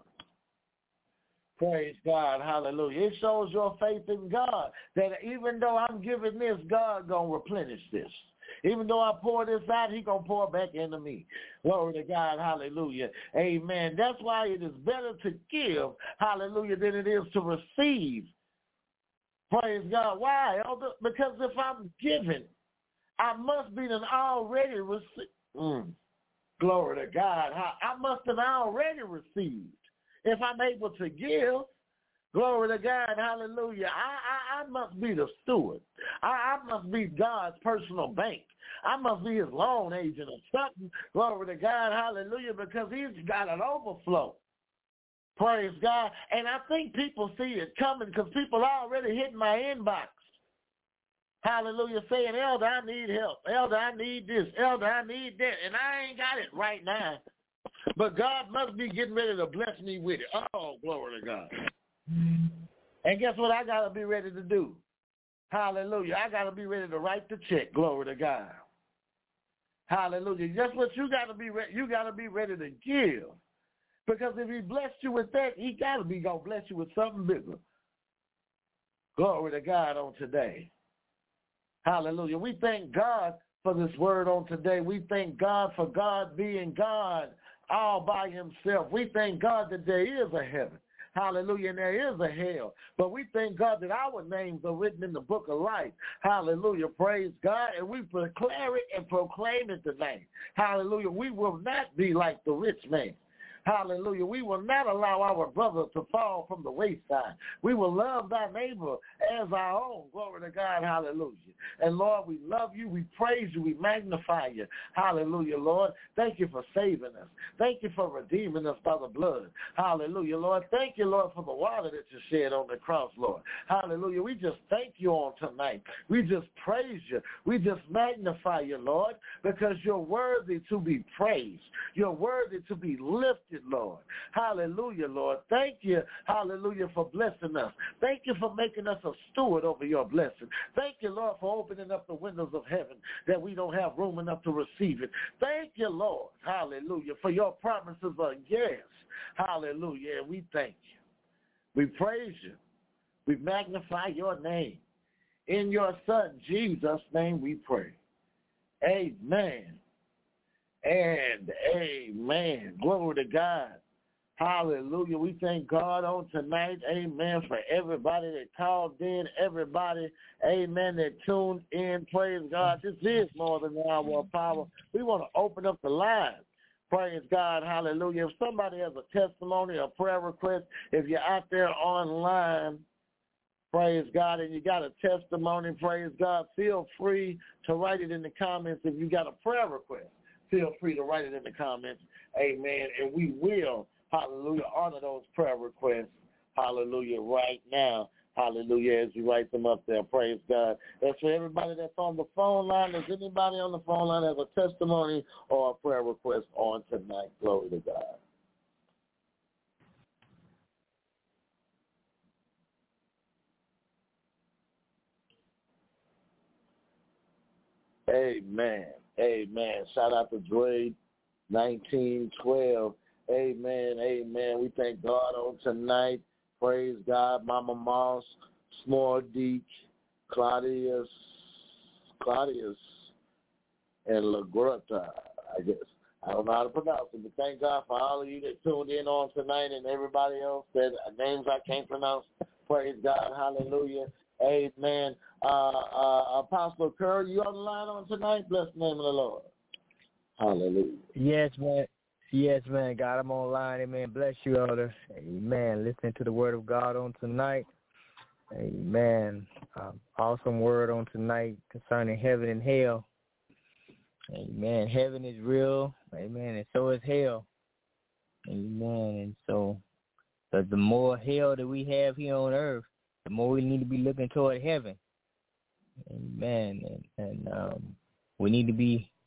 Praise God. Hallelujah. It shows your faith in God that even though I'm giving this, God going to replenish this. Even though I pour this out, he going to pour back into me. Glory to God. Hallelujah. Amen. That's why it is better to give, hallelujah, than it is to receive. Praise God. Why, Elder? Because if I'm giving, I must be an already received. Mm. Glory to God. I must have already received. If I'm able to give, glory to God, hallelujah, I, I, I must be the steward. I, I must be God's personal bank. I must be his loan agent or something. Glory to God, hallelujah, because he's got an overflow. Praise God. And I think people see it coming because people are already hitting my inbox. Hallelujah, saying, Elder, I need help. Elder, I need this. Elder, I need that. And I ain't got it right now. But God must be getting ready to bless me with it. Oh, glory to God. And guess what I got to be ready to do? Hallelujah. I got to be ready to write the check. Glory to God. Hallelujah. Just what you got to be ready. You got to be ready to give. Because if he blessed you with that, he got to be going to bless you with something bigger. Glory to God on today. Hallelujah. We thank God for this word on today. We thank God for God being God all by himself. We thank God that there is a heaven. Hallelujah. And there is a hell. But we thank God that our names are written in the book of life. Hallelujah. Praise God. And we declare it and proclaim it tonight. Hallelujah. We will not be like the rich man. Hallelujah. We will not allow our brother to fall from the wayside. We will love thy neighbor as our own. Glory to God. Hallelujah. And Lord, we love you. We praise you. We magnify you. Hallelujah, Lord. Thank you for saving us. Thank you for redeeming us by the blood. Hallelujah, Lord. Thank you, Lord, for the water that you shed on the cross, Lord. Hallelujah. We just thank you on tonight. We just praise you. We just magnify you, Lord, because you're worthy to be praised. You're worthy to be lifted, Lord. Hallelujah, Lord. Thank you, hallelujah, for blessing us. Thank you for making us a steward over your blessing. Thank you, Lord, for opening up the windows of heaven that we don't have room enough to receive it. Thank you, Lord, hallelujah, for your promises are yes. Hallelujah, and we thank you. We praise you. We magnify your name. In your Son, Jesus' name we pray. Amen. And amen. Glory to God. Hallelujah. We thank God on tonight. Amen. For everybody that called in, everybody, amen, that tuned in. Praise God. This is more than an hour of power. We want to open up the line. Praise God. Hallelujah. If somebody has a testimony or prayer request, if you're out there online, praise God, and you got a testimony, praise God, feel free to write it in the comments. If you got a prayer request, feel free to write it in the comments. Amen. And we will, hallelujah, honor those prayer requests, hallelujah, right now. Hallelujah, as you write them up there. Praise God. That's for everybody that's on the phone line. Is anybody on the phone line have a testimony or a prayer request on tonight? Glory to God. Amen. Amen. Shout out to Dre nineteen twelve. Amen. Amen. We thank God on tonight. Praise God. Mama Moss, Small Deek, Claudius, Claudius, and LaGrutta, I guess. I don't know how to pronounce it, but thank God for all of you that tuned in on tonight and everybody else that names I can't pronounce. Praise God. Hallelujah. Amen. Uh, uh, Apostle Curry, you on the line on tonight? Bless the name of the Lord. Hallelujah. Yes, man. Yes, man. God, I'm online. Amen. Bless you, Elder. Amen. Listening to the word of God on tonight. Amen. Um, awesome word on tonight concerning heaven and hell. Amen. Heaven is real. Amen. And so is hell. Amen. And so the, the more hell that we have here on earth, the more we need to be looking toward heaven. Amen. And, and um, we need to be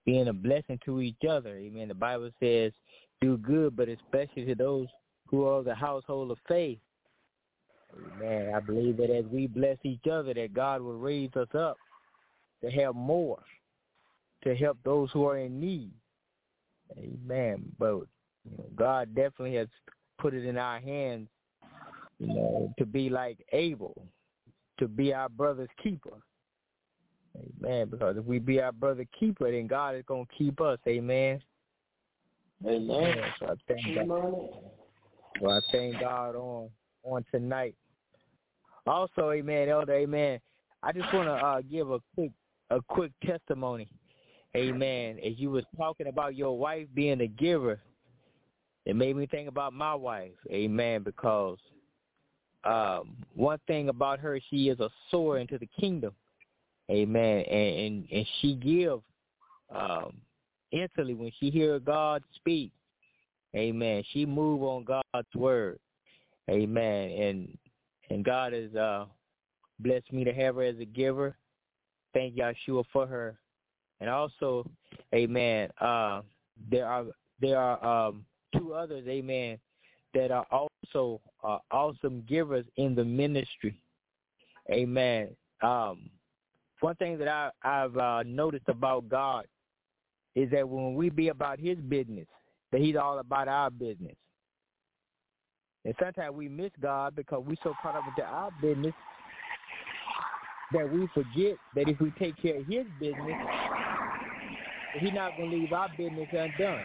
being a blessing to each other. Amen. The Bible says do good, but especially to those who are the household of faith. Amen. I believe that as we bless each other, that God will raise us up to have more, to help those who are in need. Amen. But you know, God definitely has put it in our hands, you know, to be like Abel, to be our brother's keeper. Amen. Because if we be our brother's keeper, then God is going to keep us. Amen. Amen. So I thank God. Well, I thank God on on tonight. Also, amen, Elder, amen. I just want to uh, give a quick a quick testimony. Amen. As you was talking about your wife being a giver, it made me think about my wife. Amen. Because um, one thing about her, she is a sower into the kingdom. Amen. And and, and she give um, instantly when she hear God speak. Amen. She move on God's word. Amen. And and God has uh, blessed me to have her as a giver. Thank Yahshua for her. And also, amen, uh, there are there are um, two others, amen, that are also uh, awesome givers in the ministry. Amen. Um, one thing that I, I've uh, noticed about God is that when we be about his business, that he's all about our business. And sometimes we miss God because we're so caught up into our business that we forget that if we take care of his business, he's not going to leave our business undone.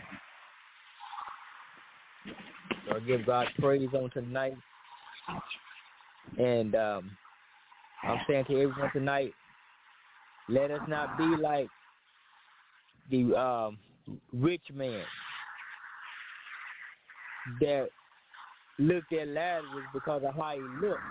So I give God praise on tonight. And um, I'm saying to everyone tonight, let us not be like the um, rich man that looked at Lazarus because of how he looked.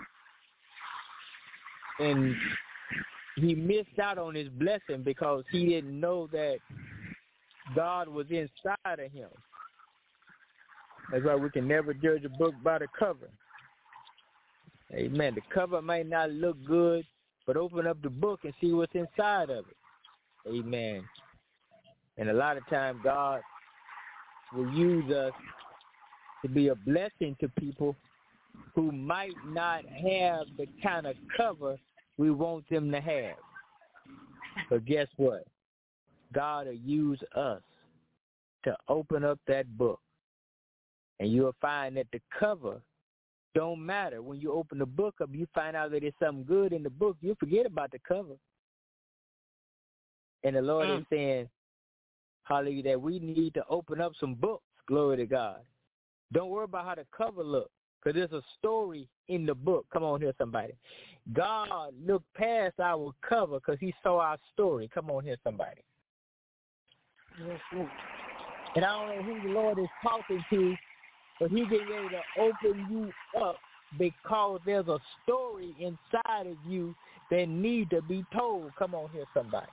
And he missed out on his blessing because he didn't know that God was inside of him. That's why we can never judge a book by the cover. Amen. The cover might not look good, but open up the book and see what's inside of it. Amen. And a lot of times God will use us to be a blessing to people who might not have the kind of cover we want them to have. But guess what? God will use us to open up that book. And you'll find that the cover don't matter. When you open the book up, you find out that there's something good in the book. You forget about the cover. And the Lord mm. is saying, hallelujah, that we need to open up some books. Glory to God. Don't worry about how the cover looks, because there's a story in the book. Come on here, somebody. God looked past our cover because he saw our story. Come on here, somebody. Yes, yes. And I don't know who the Lord is talking to, but he's getting ready to open you up because there's a story inside of you that need to be told. Come on here, somebody.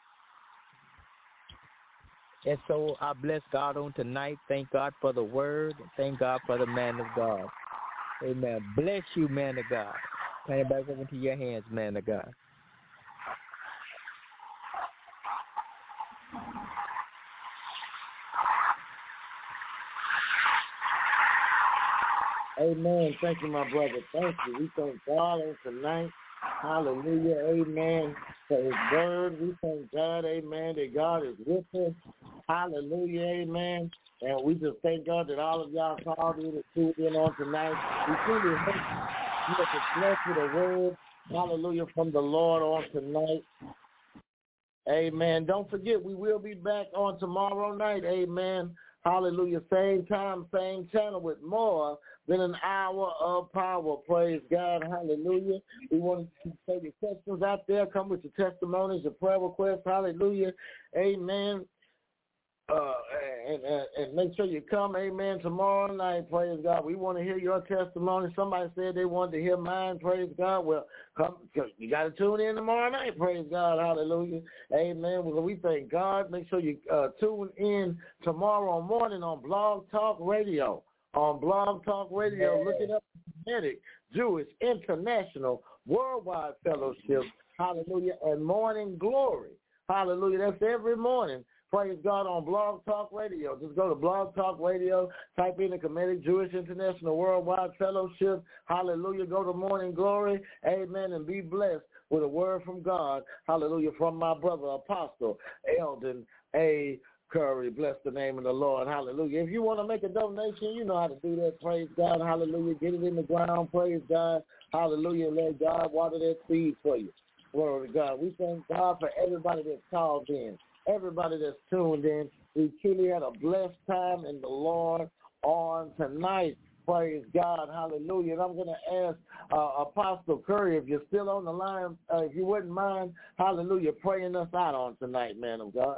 And so I bless God on tonight. Thank God for the word. Thank God for the man of God. Amen. Bless you, man of God. Turn it back over into your hands, man of God. Amen. Thank you, my brother. Thank you. We thank God on tonight. Hallelujah. Amen. For his word. We thank God, amen, that God is with us. Hallelujah. Amen. And we just thank God that all of y'all called in and tuned in on tonight. We truly hope you have blessed with a word. Hallelujah. From the Lord on tonight. Amen. Don't forget, we will be back on tomorrow night. Amen. Hallelujah. Same time, same channel with more than an hour of power. Praise God. Hallelujah. We want to say your questions out there. Come with your testimonies, your prayer requests. Hallelujah. Amen. Uh, and, and, and make sure you come, amen, tomorrow night, praise God. We want to hear your testimony. Somebody said they wanted to hear mine, praise God. Well, come, you got to tune in tomorrow night, praise God, hallelujah, amen. Well, we thank God. Make sure you uh, tune in tomorrow morning on Blog Talk Radio. On Blog Talk Radio, look it up, Prophetic Jewish International Worldwide Fellowship, hallelujah, and Morning Glory, hallelujah. That's every morning praise God, on Blog Talk Radio. Just go to Blog Talk Radio, type in the Committee, Jewish International Worldwide Fellowship. Hallelujah. Go to Morning Glory. Amen. And be blessed with a word from God. Hallelujah. From my brother, Apostle Eldon A. Curry. Bless the name of the Lord. Hallelujah. If you want to make a donation, you know how to do that. Praise God. Hallelujah. Get it in the ground. Praise God. Hallelujah. Let God water that seed for you. Glory to God. We thank God for everybody that's called in, everybody that's tuned in. We truly had a blessed time in the Lord on tonight. Praise God. Hallelujah. And I'm going to ask uh, Apostle Curry, if you're still on the line, uh, if you wouldn't mind, hallelujah, praying us out on tonight, man of God.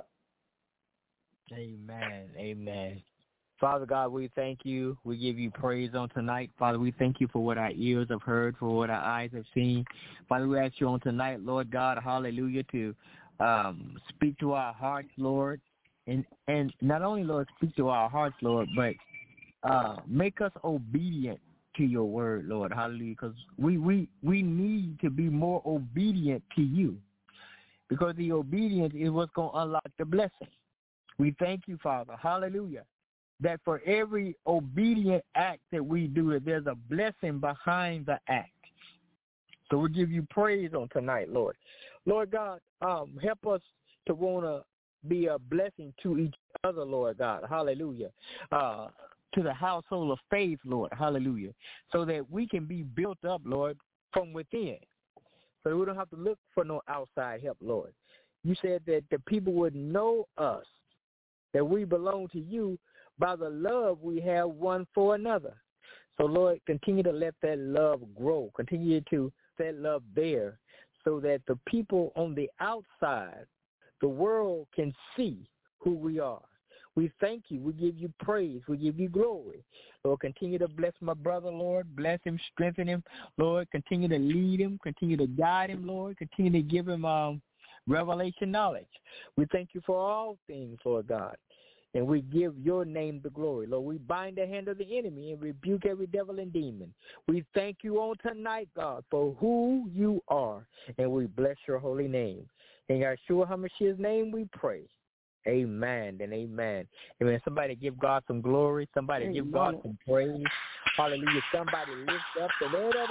Amen. Amen. Father God, we thank you. We give you praise on tonight. Father, we thank you for what our ears have heard, for what our eyes have seen. Father, we ask you on tonight, Lord God, hallelujah, to um, speak to our hearts, Lord. And, and not only, Lord, speak to our hearts, Lord, but uh, make us obedient to your word, Lord, hallelujah, because we, we, we need to be more obedient to you, because the obedience is what's going to unlock the blessing. We thank you, Father, hallelujah, that for every obedient act that we do, that there's a blessing behind the act. So we give you praise on tonight, Lord. Lord God, um, help us to want to be a blessing to each other, Lord God, hallelujah, uh, to the household of faith, Lord, hallelujah, so that we can be built up, Lord, from within, so that we don't have to look for no outside help, Lord. You said that the people would know us, that we belong to you by the love we have one for another. So, Lord, continue to let that love grow. Continue to let love bear so that the people on the outside, the world, can see who we are. We thank you. We give you praise. We give you glory. Lord, continue to bless my brother, Lord. Bless him, strengthen him. Lord, continue to lead him. Continue to guide him, Lord. Continue to give him um, revelation knowledge. We thank you for all things, Lord God. And we give your name the glory. Lord, we bind the hand of the enemy and rebuke every devil and demon. We thank you on tonight, God, for who you are. And we bless your holy name. In Yeshua HaMashiach's name we pray. Amen and amen. Amen. Somebody give God some glory. Somebody amen. Give God some praise. Hallelujah. Somebody lift up the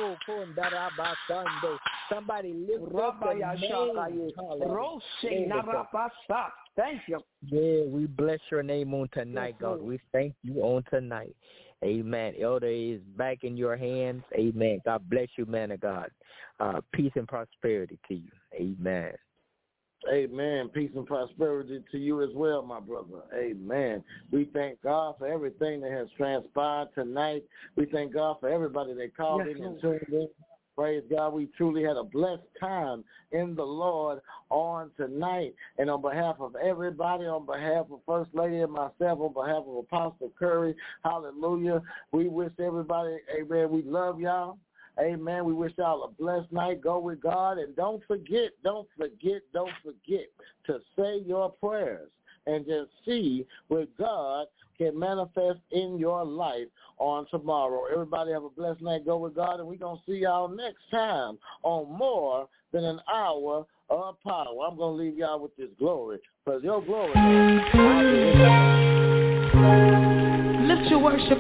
Somebody lift up the name. Thank you. Yeah, we bless your name on tonight, God. We thank you on tonight. Amen. Elder is back in your hands. Amen. God bless you, man of God. Uh, peace and prosperity to you. Amen. Amen. Peace and prosperity to you as well, my brother. Amen. We thank God for everything that has transpired tonight. We thank God for everybody that called yes, in and tuned in. Praise God. We truly had a blessed time in the Lord on tonight. And on behalf of everybody, on behalf of First Lady and myself, on behalf of Apostle Curry, hallelujah, we wish everybody, amen, we love y'all. Amen. We wish y'all a blessed night. Go with God. And don't forget, don't forget, don't forget to say your prayers and just see what God can manifest in your life on tomorrow. Everybody have a blessed night. Go with God. And we're going to see y'all next time on More Than an Hour of Power. I'm going to leave y'all with this glory. Because your glory, man, lift your worship.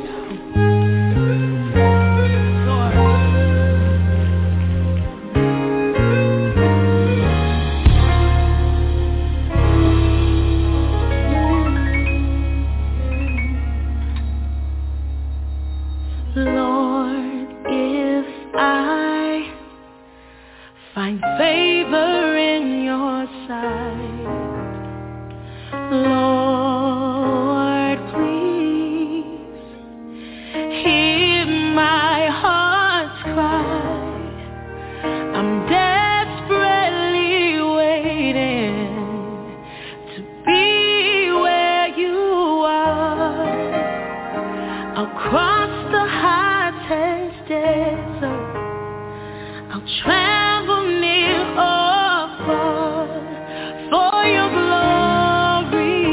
Find favor in your sight, Lord, please hear my heart's cry. I'm desperately waiting to be where you are. I'll cross the hottest desert, I'll travel near or far for your glory.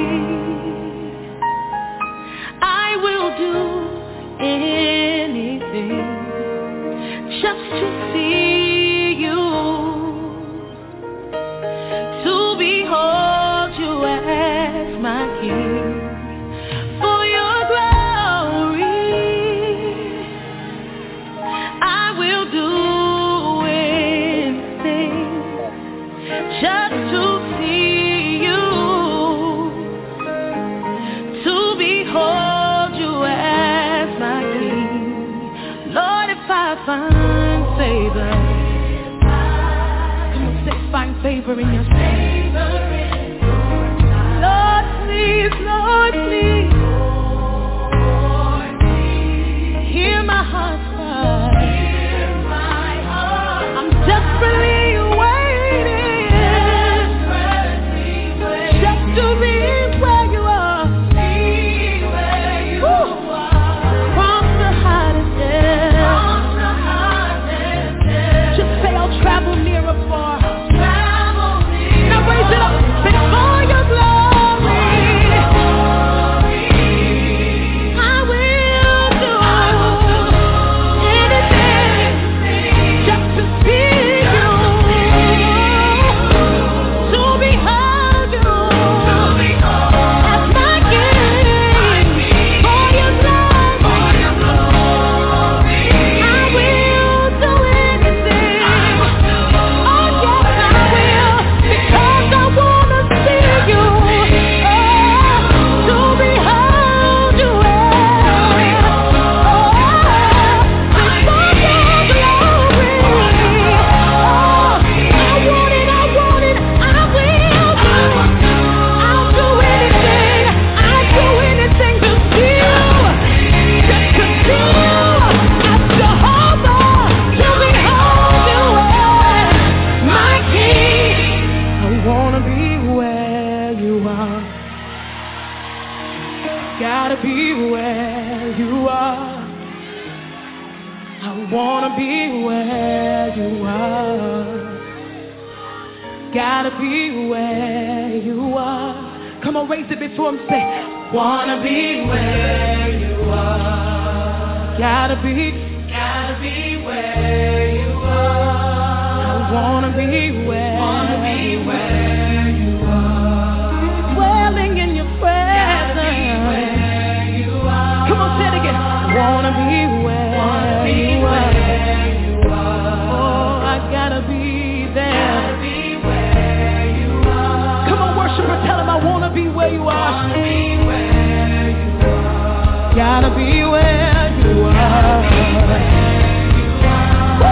I will do anything just to see you, to behold you as I find favor. Come on, say find favor in your sight. Lord, please, Lord, please, hear my heart's cry. I'm desperately waiting, just to be where you are. From the hottest day, just say I'll travel near or far. Now raise it up, say for your glory. I will do anything just to see you, to behold you as my King. For your glory, I will do anything. Oh yes, I will, because I wanna see you, oh, to behold you. Oh, before your glory. Oh, I want it, I want it, I will do it. I'll do anything, I'll do anything to see you, just to see you as Jehovah, to behold you as my King. I wanna be where you are. Gotta be where you are. I wanna be where you are. Gotta be where you are. Come on, raise it before him, say, wanna be where you are. Gotta be, gotta be where you are. I wanna be where, wanna be where you are. Dwelling in your presence. Gotta be where you are. Come on, say it again. Wanna be where, wanna be you where are. You are. Oh, I gotta be there. Gotta be where you are. Come on, worshiper, tell him I wanna be where you are. Wanna be where you are. Gotta be where you are. Oh,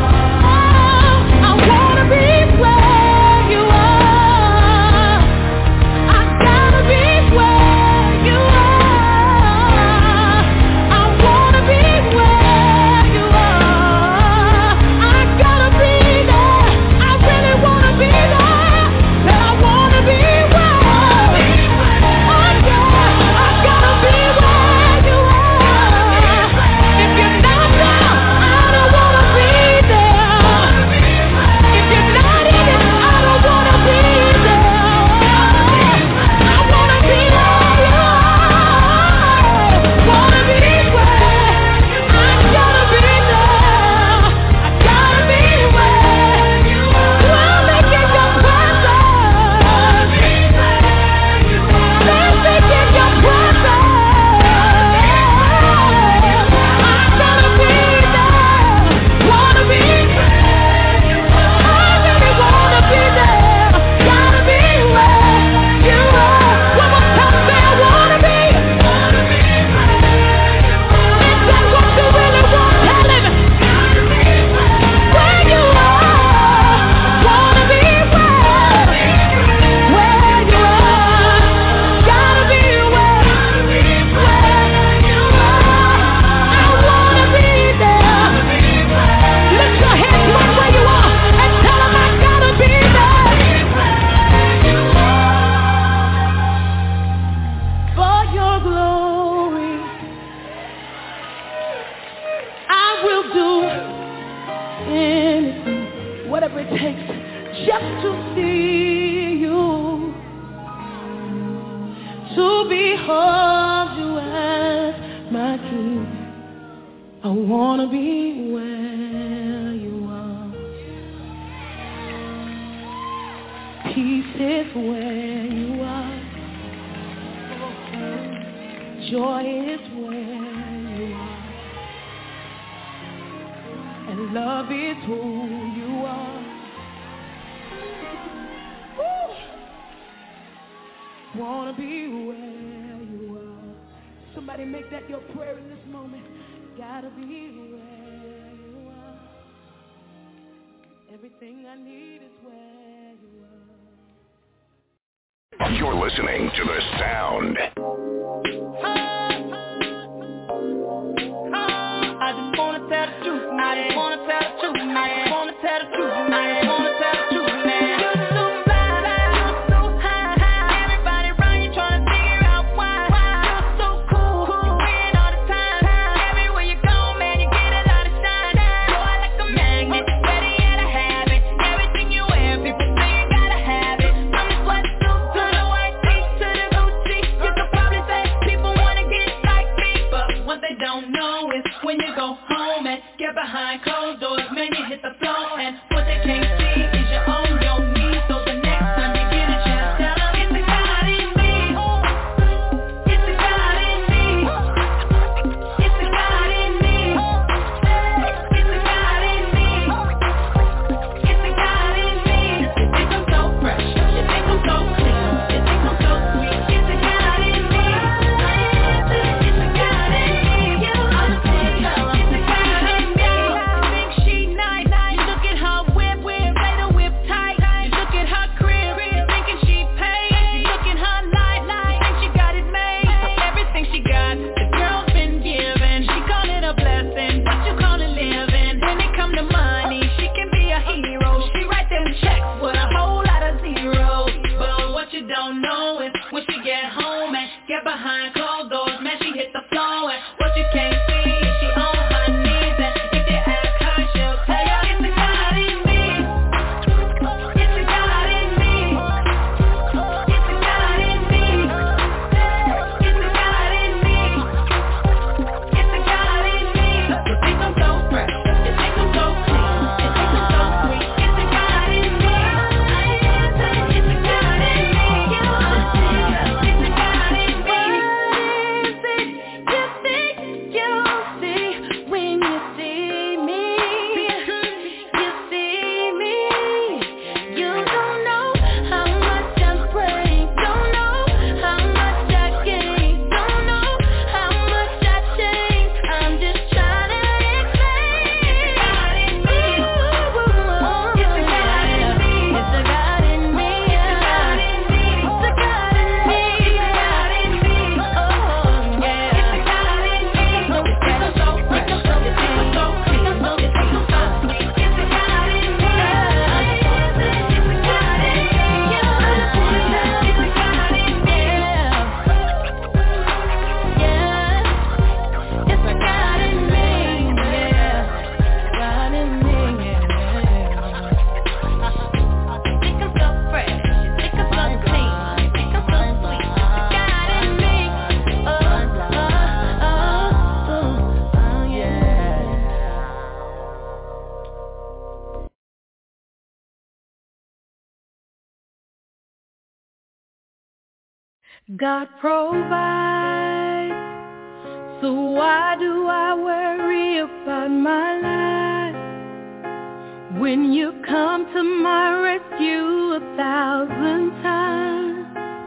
I wanna be where you are. I gotta be where you are. I wanna be where you are. I gotta be there. I really wanna be there. Said I wanna be where. Oh yeah, I gotta be where you are. If you're not there, I don't wanna be there. If you're not in it, I don't wanna be there. I wanna be where you are. Wanna be where. I gotta be there. I gotta be where you are. Dwelling in your presence. Living in your presence. I gotta be there. Wanna be where you are. I really wanna be there. Gotta be where you are. One more time, say I wanna be. Wanna be where you are. Is that what you really want? Tell him. Gotta be where you are. Wanna be where, where you are. Gotta be where, where you are. I wanna be there. Lift your hands right where you are and tell him I gotta be there. For your glory, I will do anything, whatever it takes, just to see you, to behold you as my King. I wanna be where you are. Peace is where you are. Joy is where you are. And love is who you are. Woo! Wanna be where you are. Somebody make that your prayer in this moment. Gotta be where you Everything I need is where you are. You're listening to the sound. I just wanna tell the truth, I just wanna tell the truth, man. I just wanna tell the truth, man. I just wanna tell the truth, man. You're so fly, you're so high, high. Everybody around you trying to figure out why. You're so cool, you win all the time. Everywhere you go, man, you get a lot of shine. Boy, like a magnet, ready at a habit. Everything you wear, people say you gotta have it. From the sweatsuit to the white tee to the Gucci, you could probably say people wanna get like me, but what they don't know is when you go home and get behind closed doors, man, you hit the floor, and what they can't see is you're on your knees. So the next time you get a chance, tell them it's the God in me. It's the God in me. It's the God in me. It's the God in me. It's the God in me. You think I'm so fresh, you think I'm so clean, you think I'm so sweet. It's the God in me. It's the God in me. You understand, tell them it's the God in me. You think she nice, you look at her whip, whip, play the whip tight. You look at her crib, you thinking she paid. You look at her life, you think she got it made. Everything she got, the girl's been given. She call it a blessing, but you call it living. When it come to money, she can be a hero. She write them checks with a whole lot of zeros. But what you don't know is when she get home and get behind closed doors, man, she hit the floor. And what you can't see is she on her knees. And if you ask her, she'll tell you it's the God in me. It's the God in me. It's the God in me. It's the God in me. It's the God in me. You think I'm so fresh, you think I'm so clean, you think I'm so sweet. It's the God in me. It's the God in me. You understand? It's the God in me. You think you see when you see me? You see me. You don't know how much I'm praying. Don't know how much I gain. Don't know how much I change. I'm just trying to explain. It's the God in me. It's the God in me. It's the God in me. It's the God in me. It's the God in me. It's the God in me. Oh yeah. It's the God in me. You think I'm so fresh, you think I'm so clean, you think I'm so sweet. It's the God in me. It's the God in me. You understand? It's the God in me. Yeah. It's the God in me. Yeah. God in me. You think I'm so fresh, you think I'm so clean, you think I'm so sweet. It's the God in me. Oh, oh, oh, oh, yeah. God provides, so why do I worry about my life? When you come to my rescue a thousand times,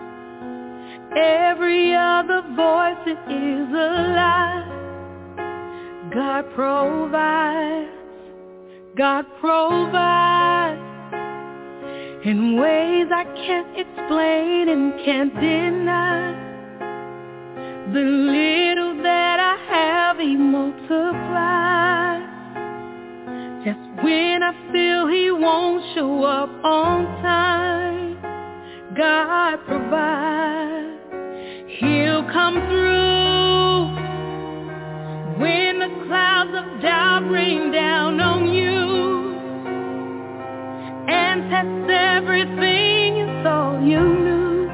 every other voice it is a lie. God provides, God provides in ways I can't explain and can't deny. The little that I have He multiplies. Just when I feel He won't show up on time, God provides. He'll come through when the clouds of doubt rain down on you and test everything you thought you knew.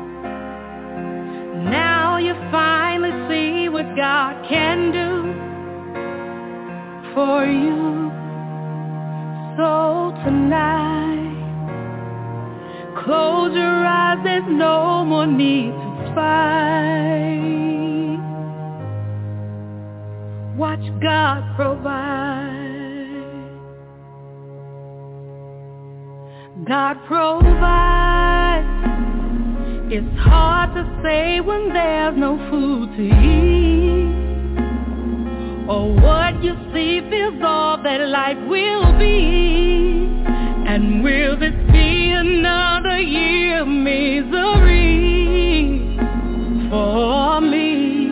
Now you finally see what God can do for you. So tonight, close your eyes, there's no more need to fight. Watch God provide. God provides. It's hard to say when there's no food to eat, or what you see feels all that life will be. And will this be another year of misery for me?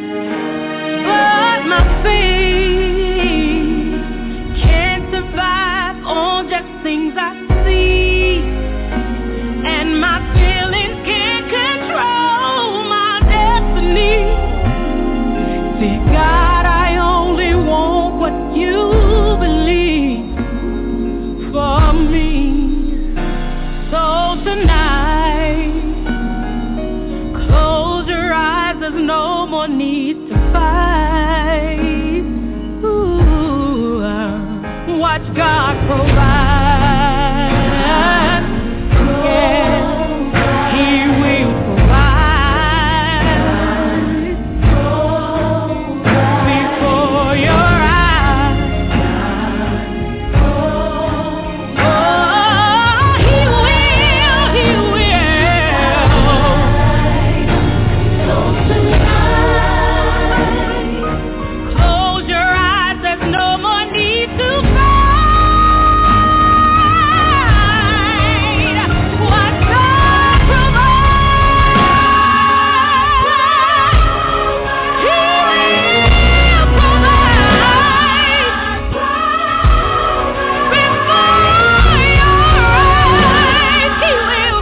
But my faith can't survive on just things I see, and my feelings can't control my destiny. See, God, I only want what you believe for me. So tonight, close your eyes, there's no more need to fight. Ooh, watch God provide. Yeah, He will provide before your eyes. Oh, He will, He will. So tonight, close your eyes, there's no more need to fight. What God provides, He will provide before your eyes. He will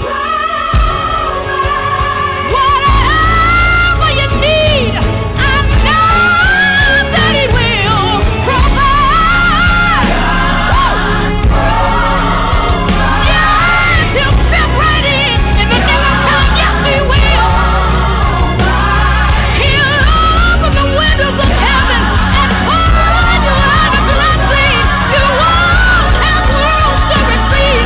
whatever you need. I know that He will provide. Yes, He'll step right in in the nick of time. Yes, He will. He'll open the windows of heaven and pour you out a blessing you won't have room to receive.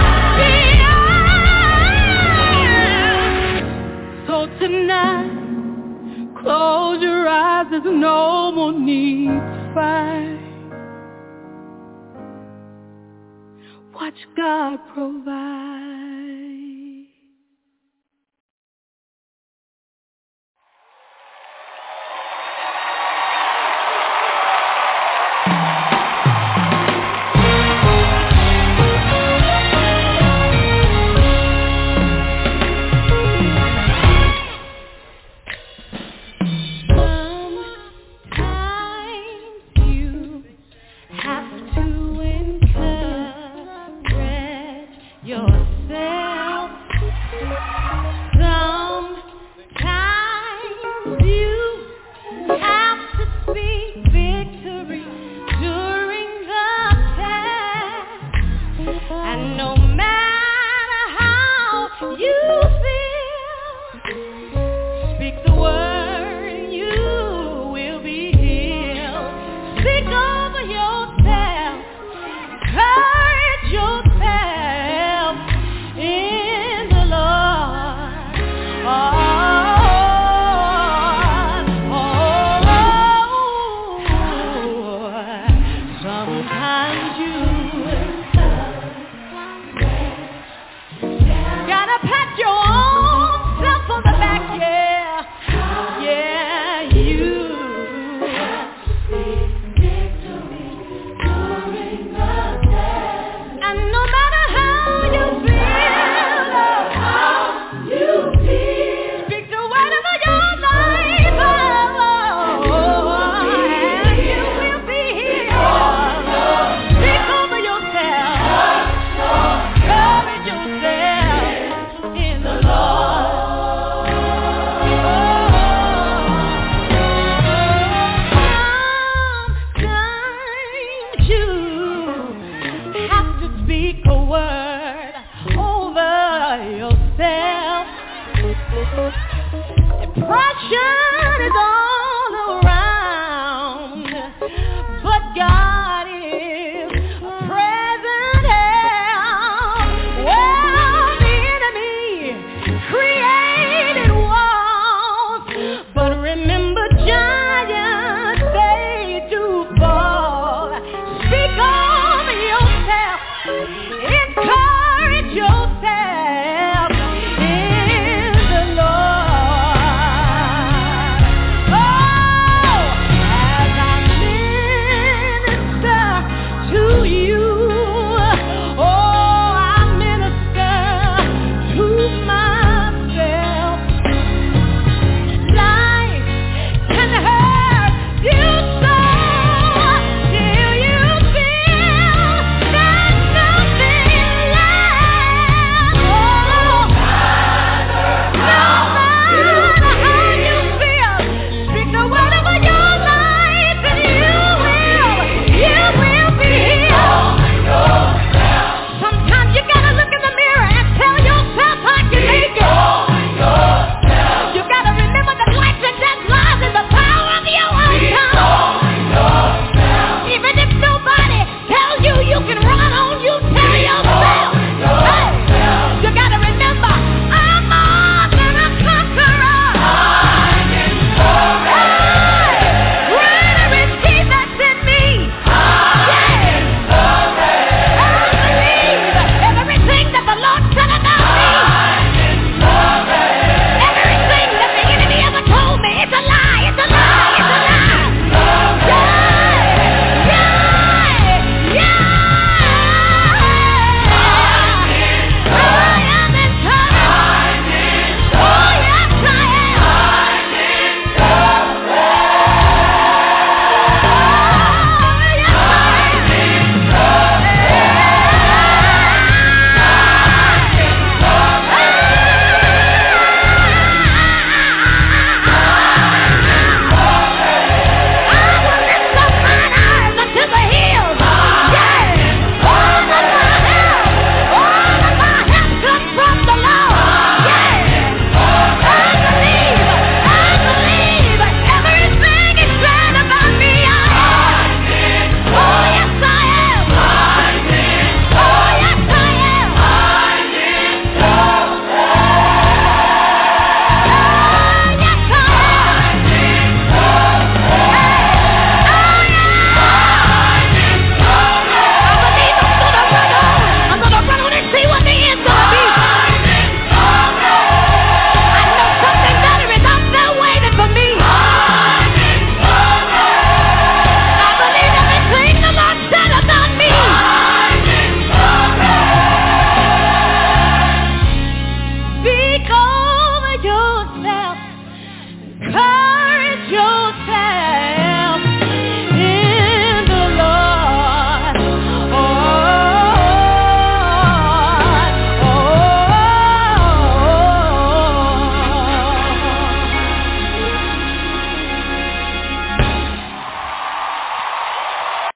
Yeah. So tonight, close your eyes, there's no more need to fight. Watch God provide. Sometimes you have to encourage yourself. Sometimes you have to speak victory during the test. And no matter how you feel, speak the word and you will be healed. Speak over yourself, encourage yourself in the Lord. Oh, oh, sometimes you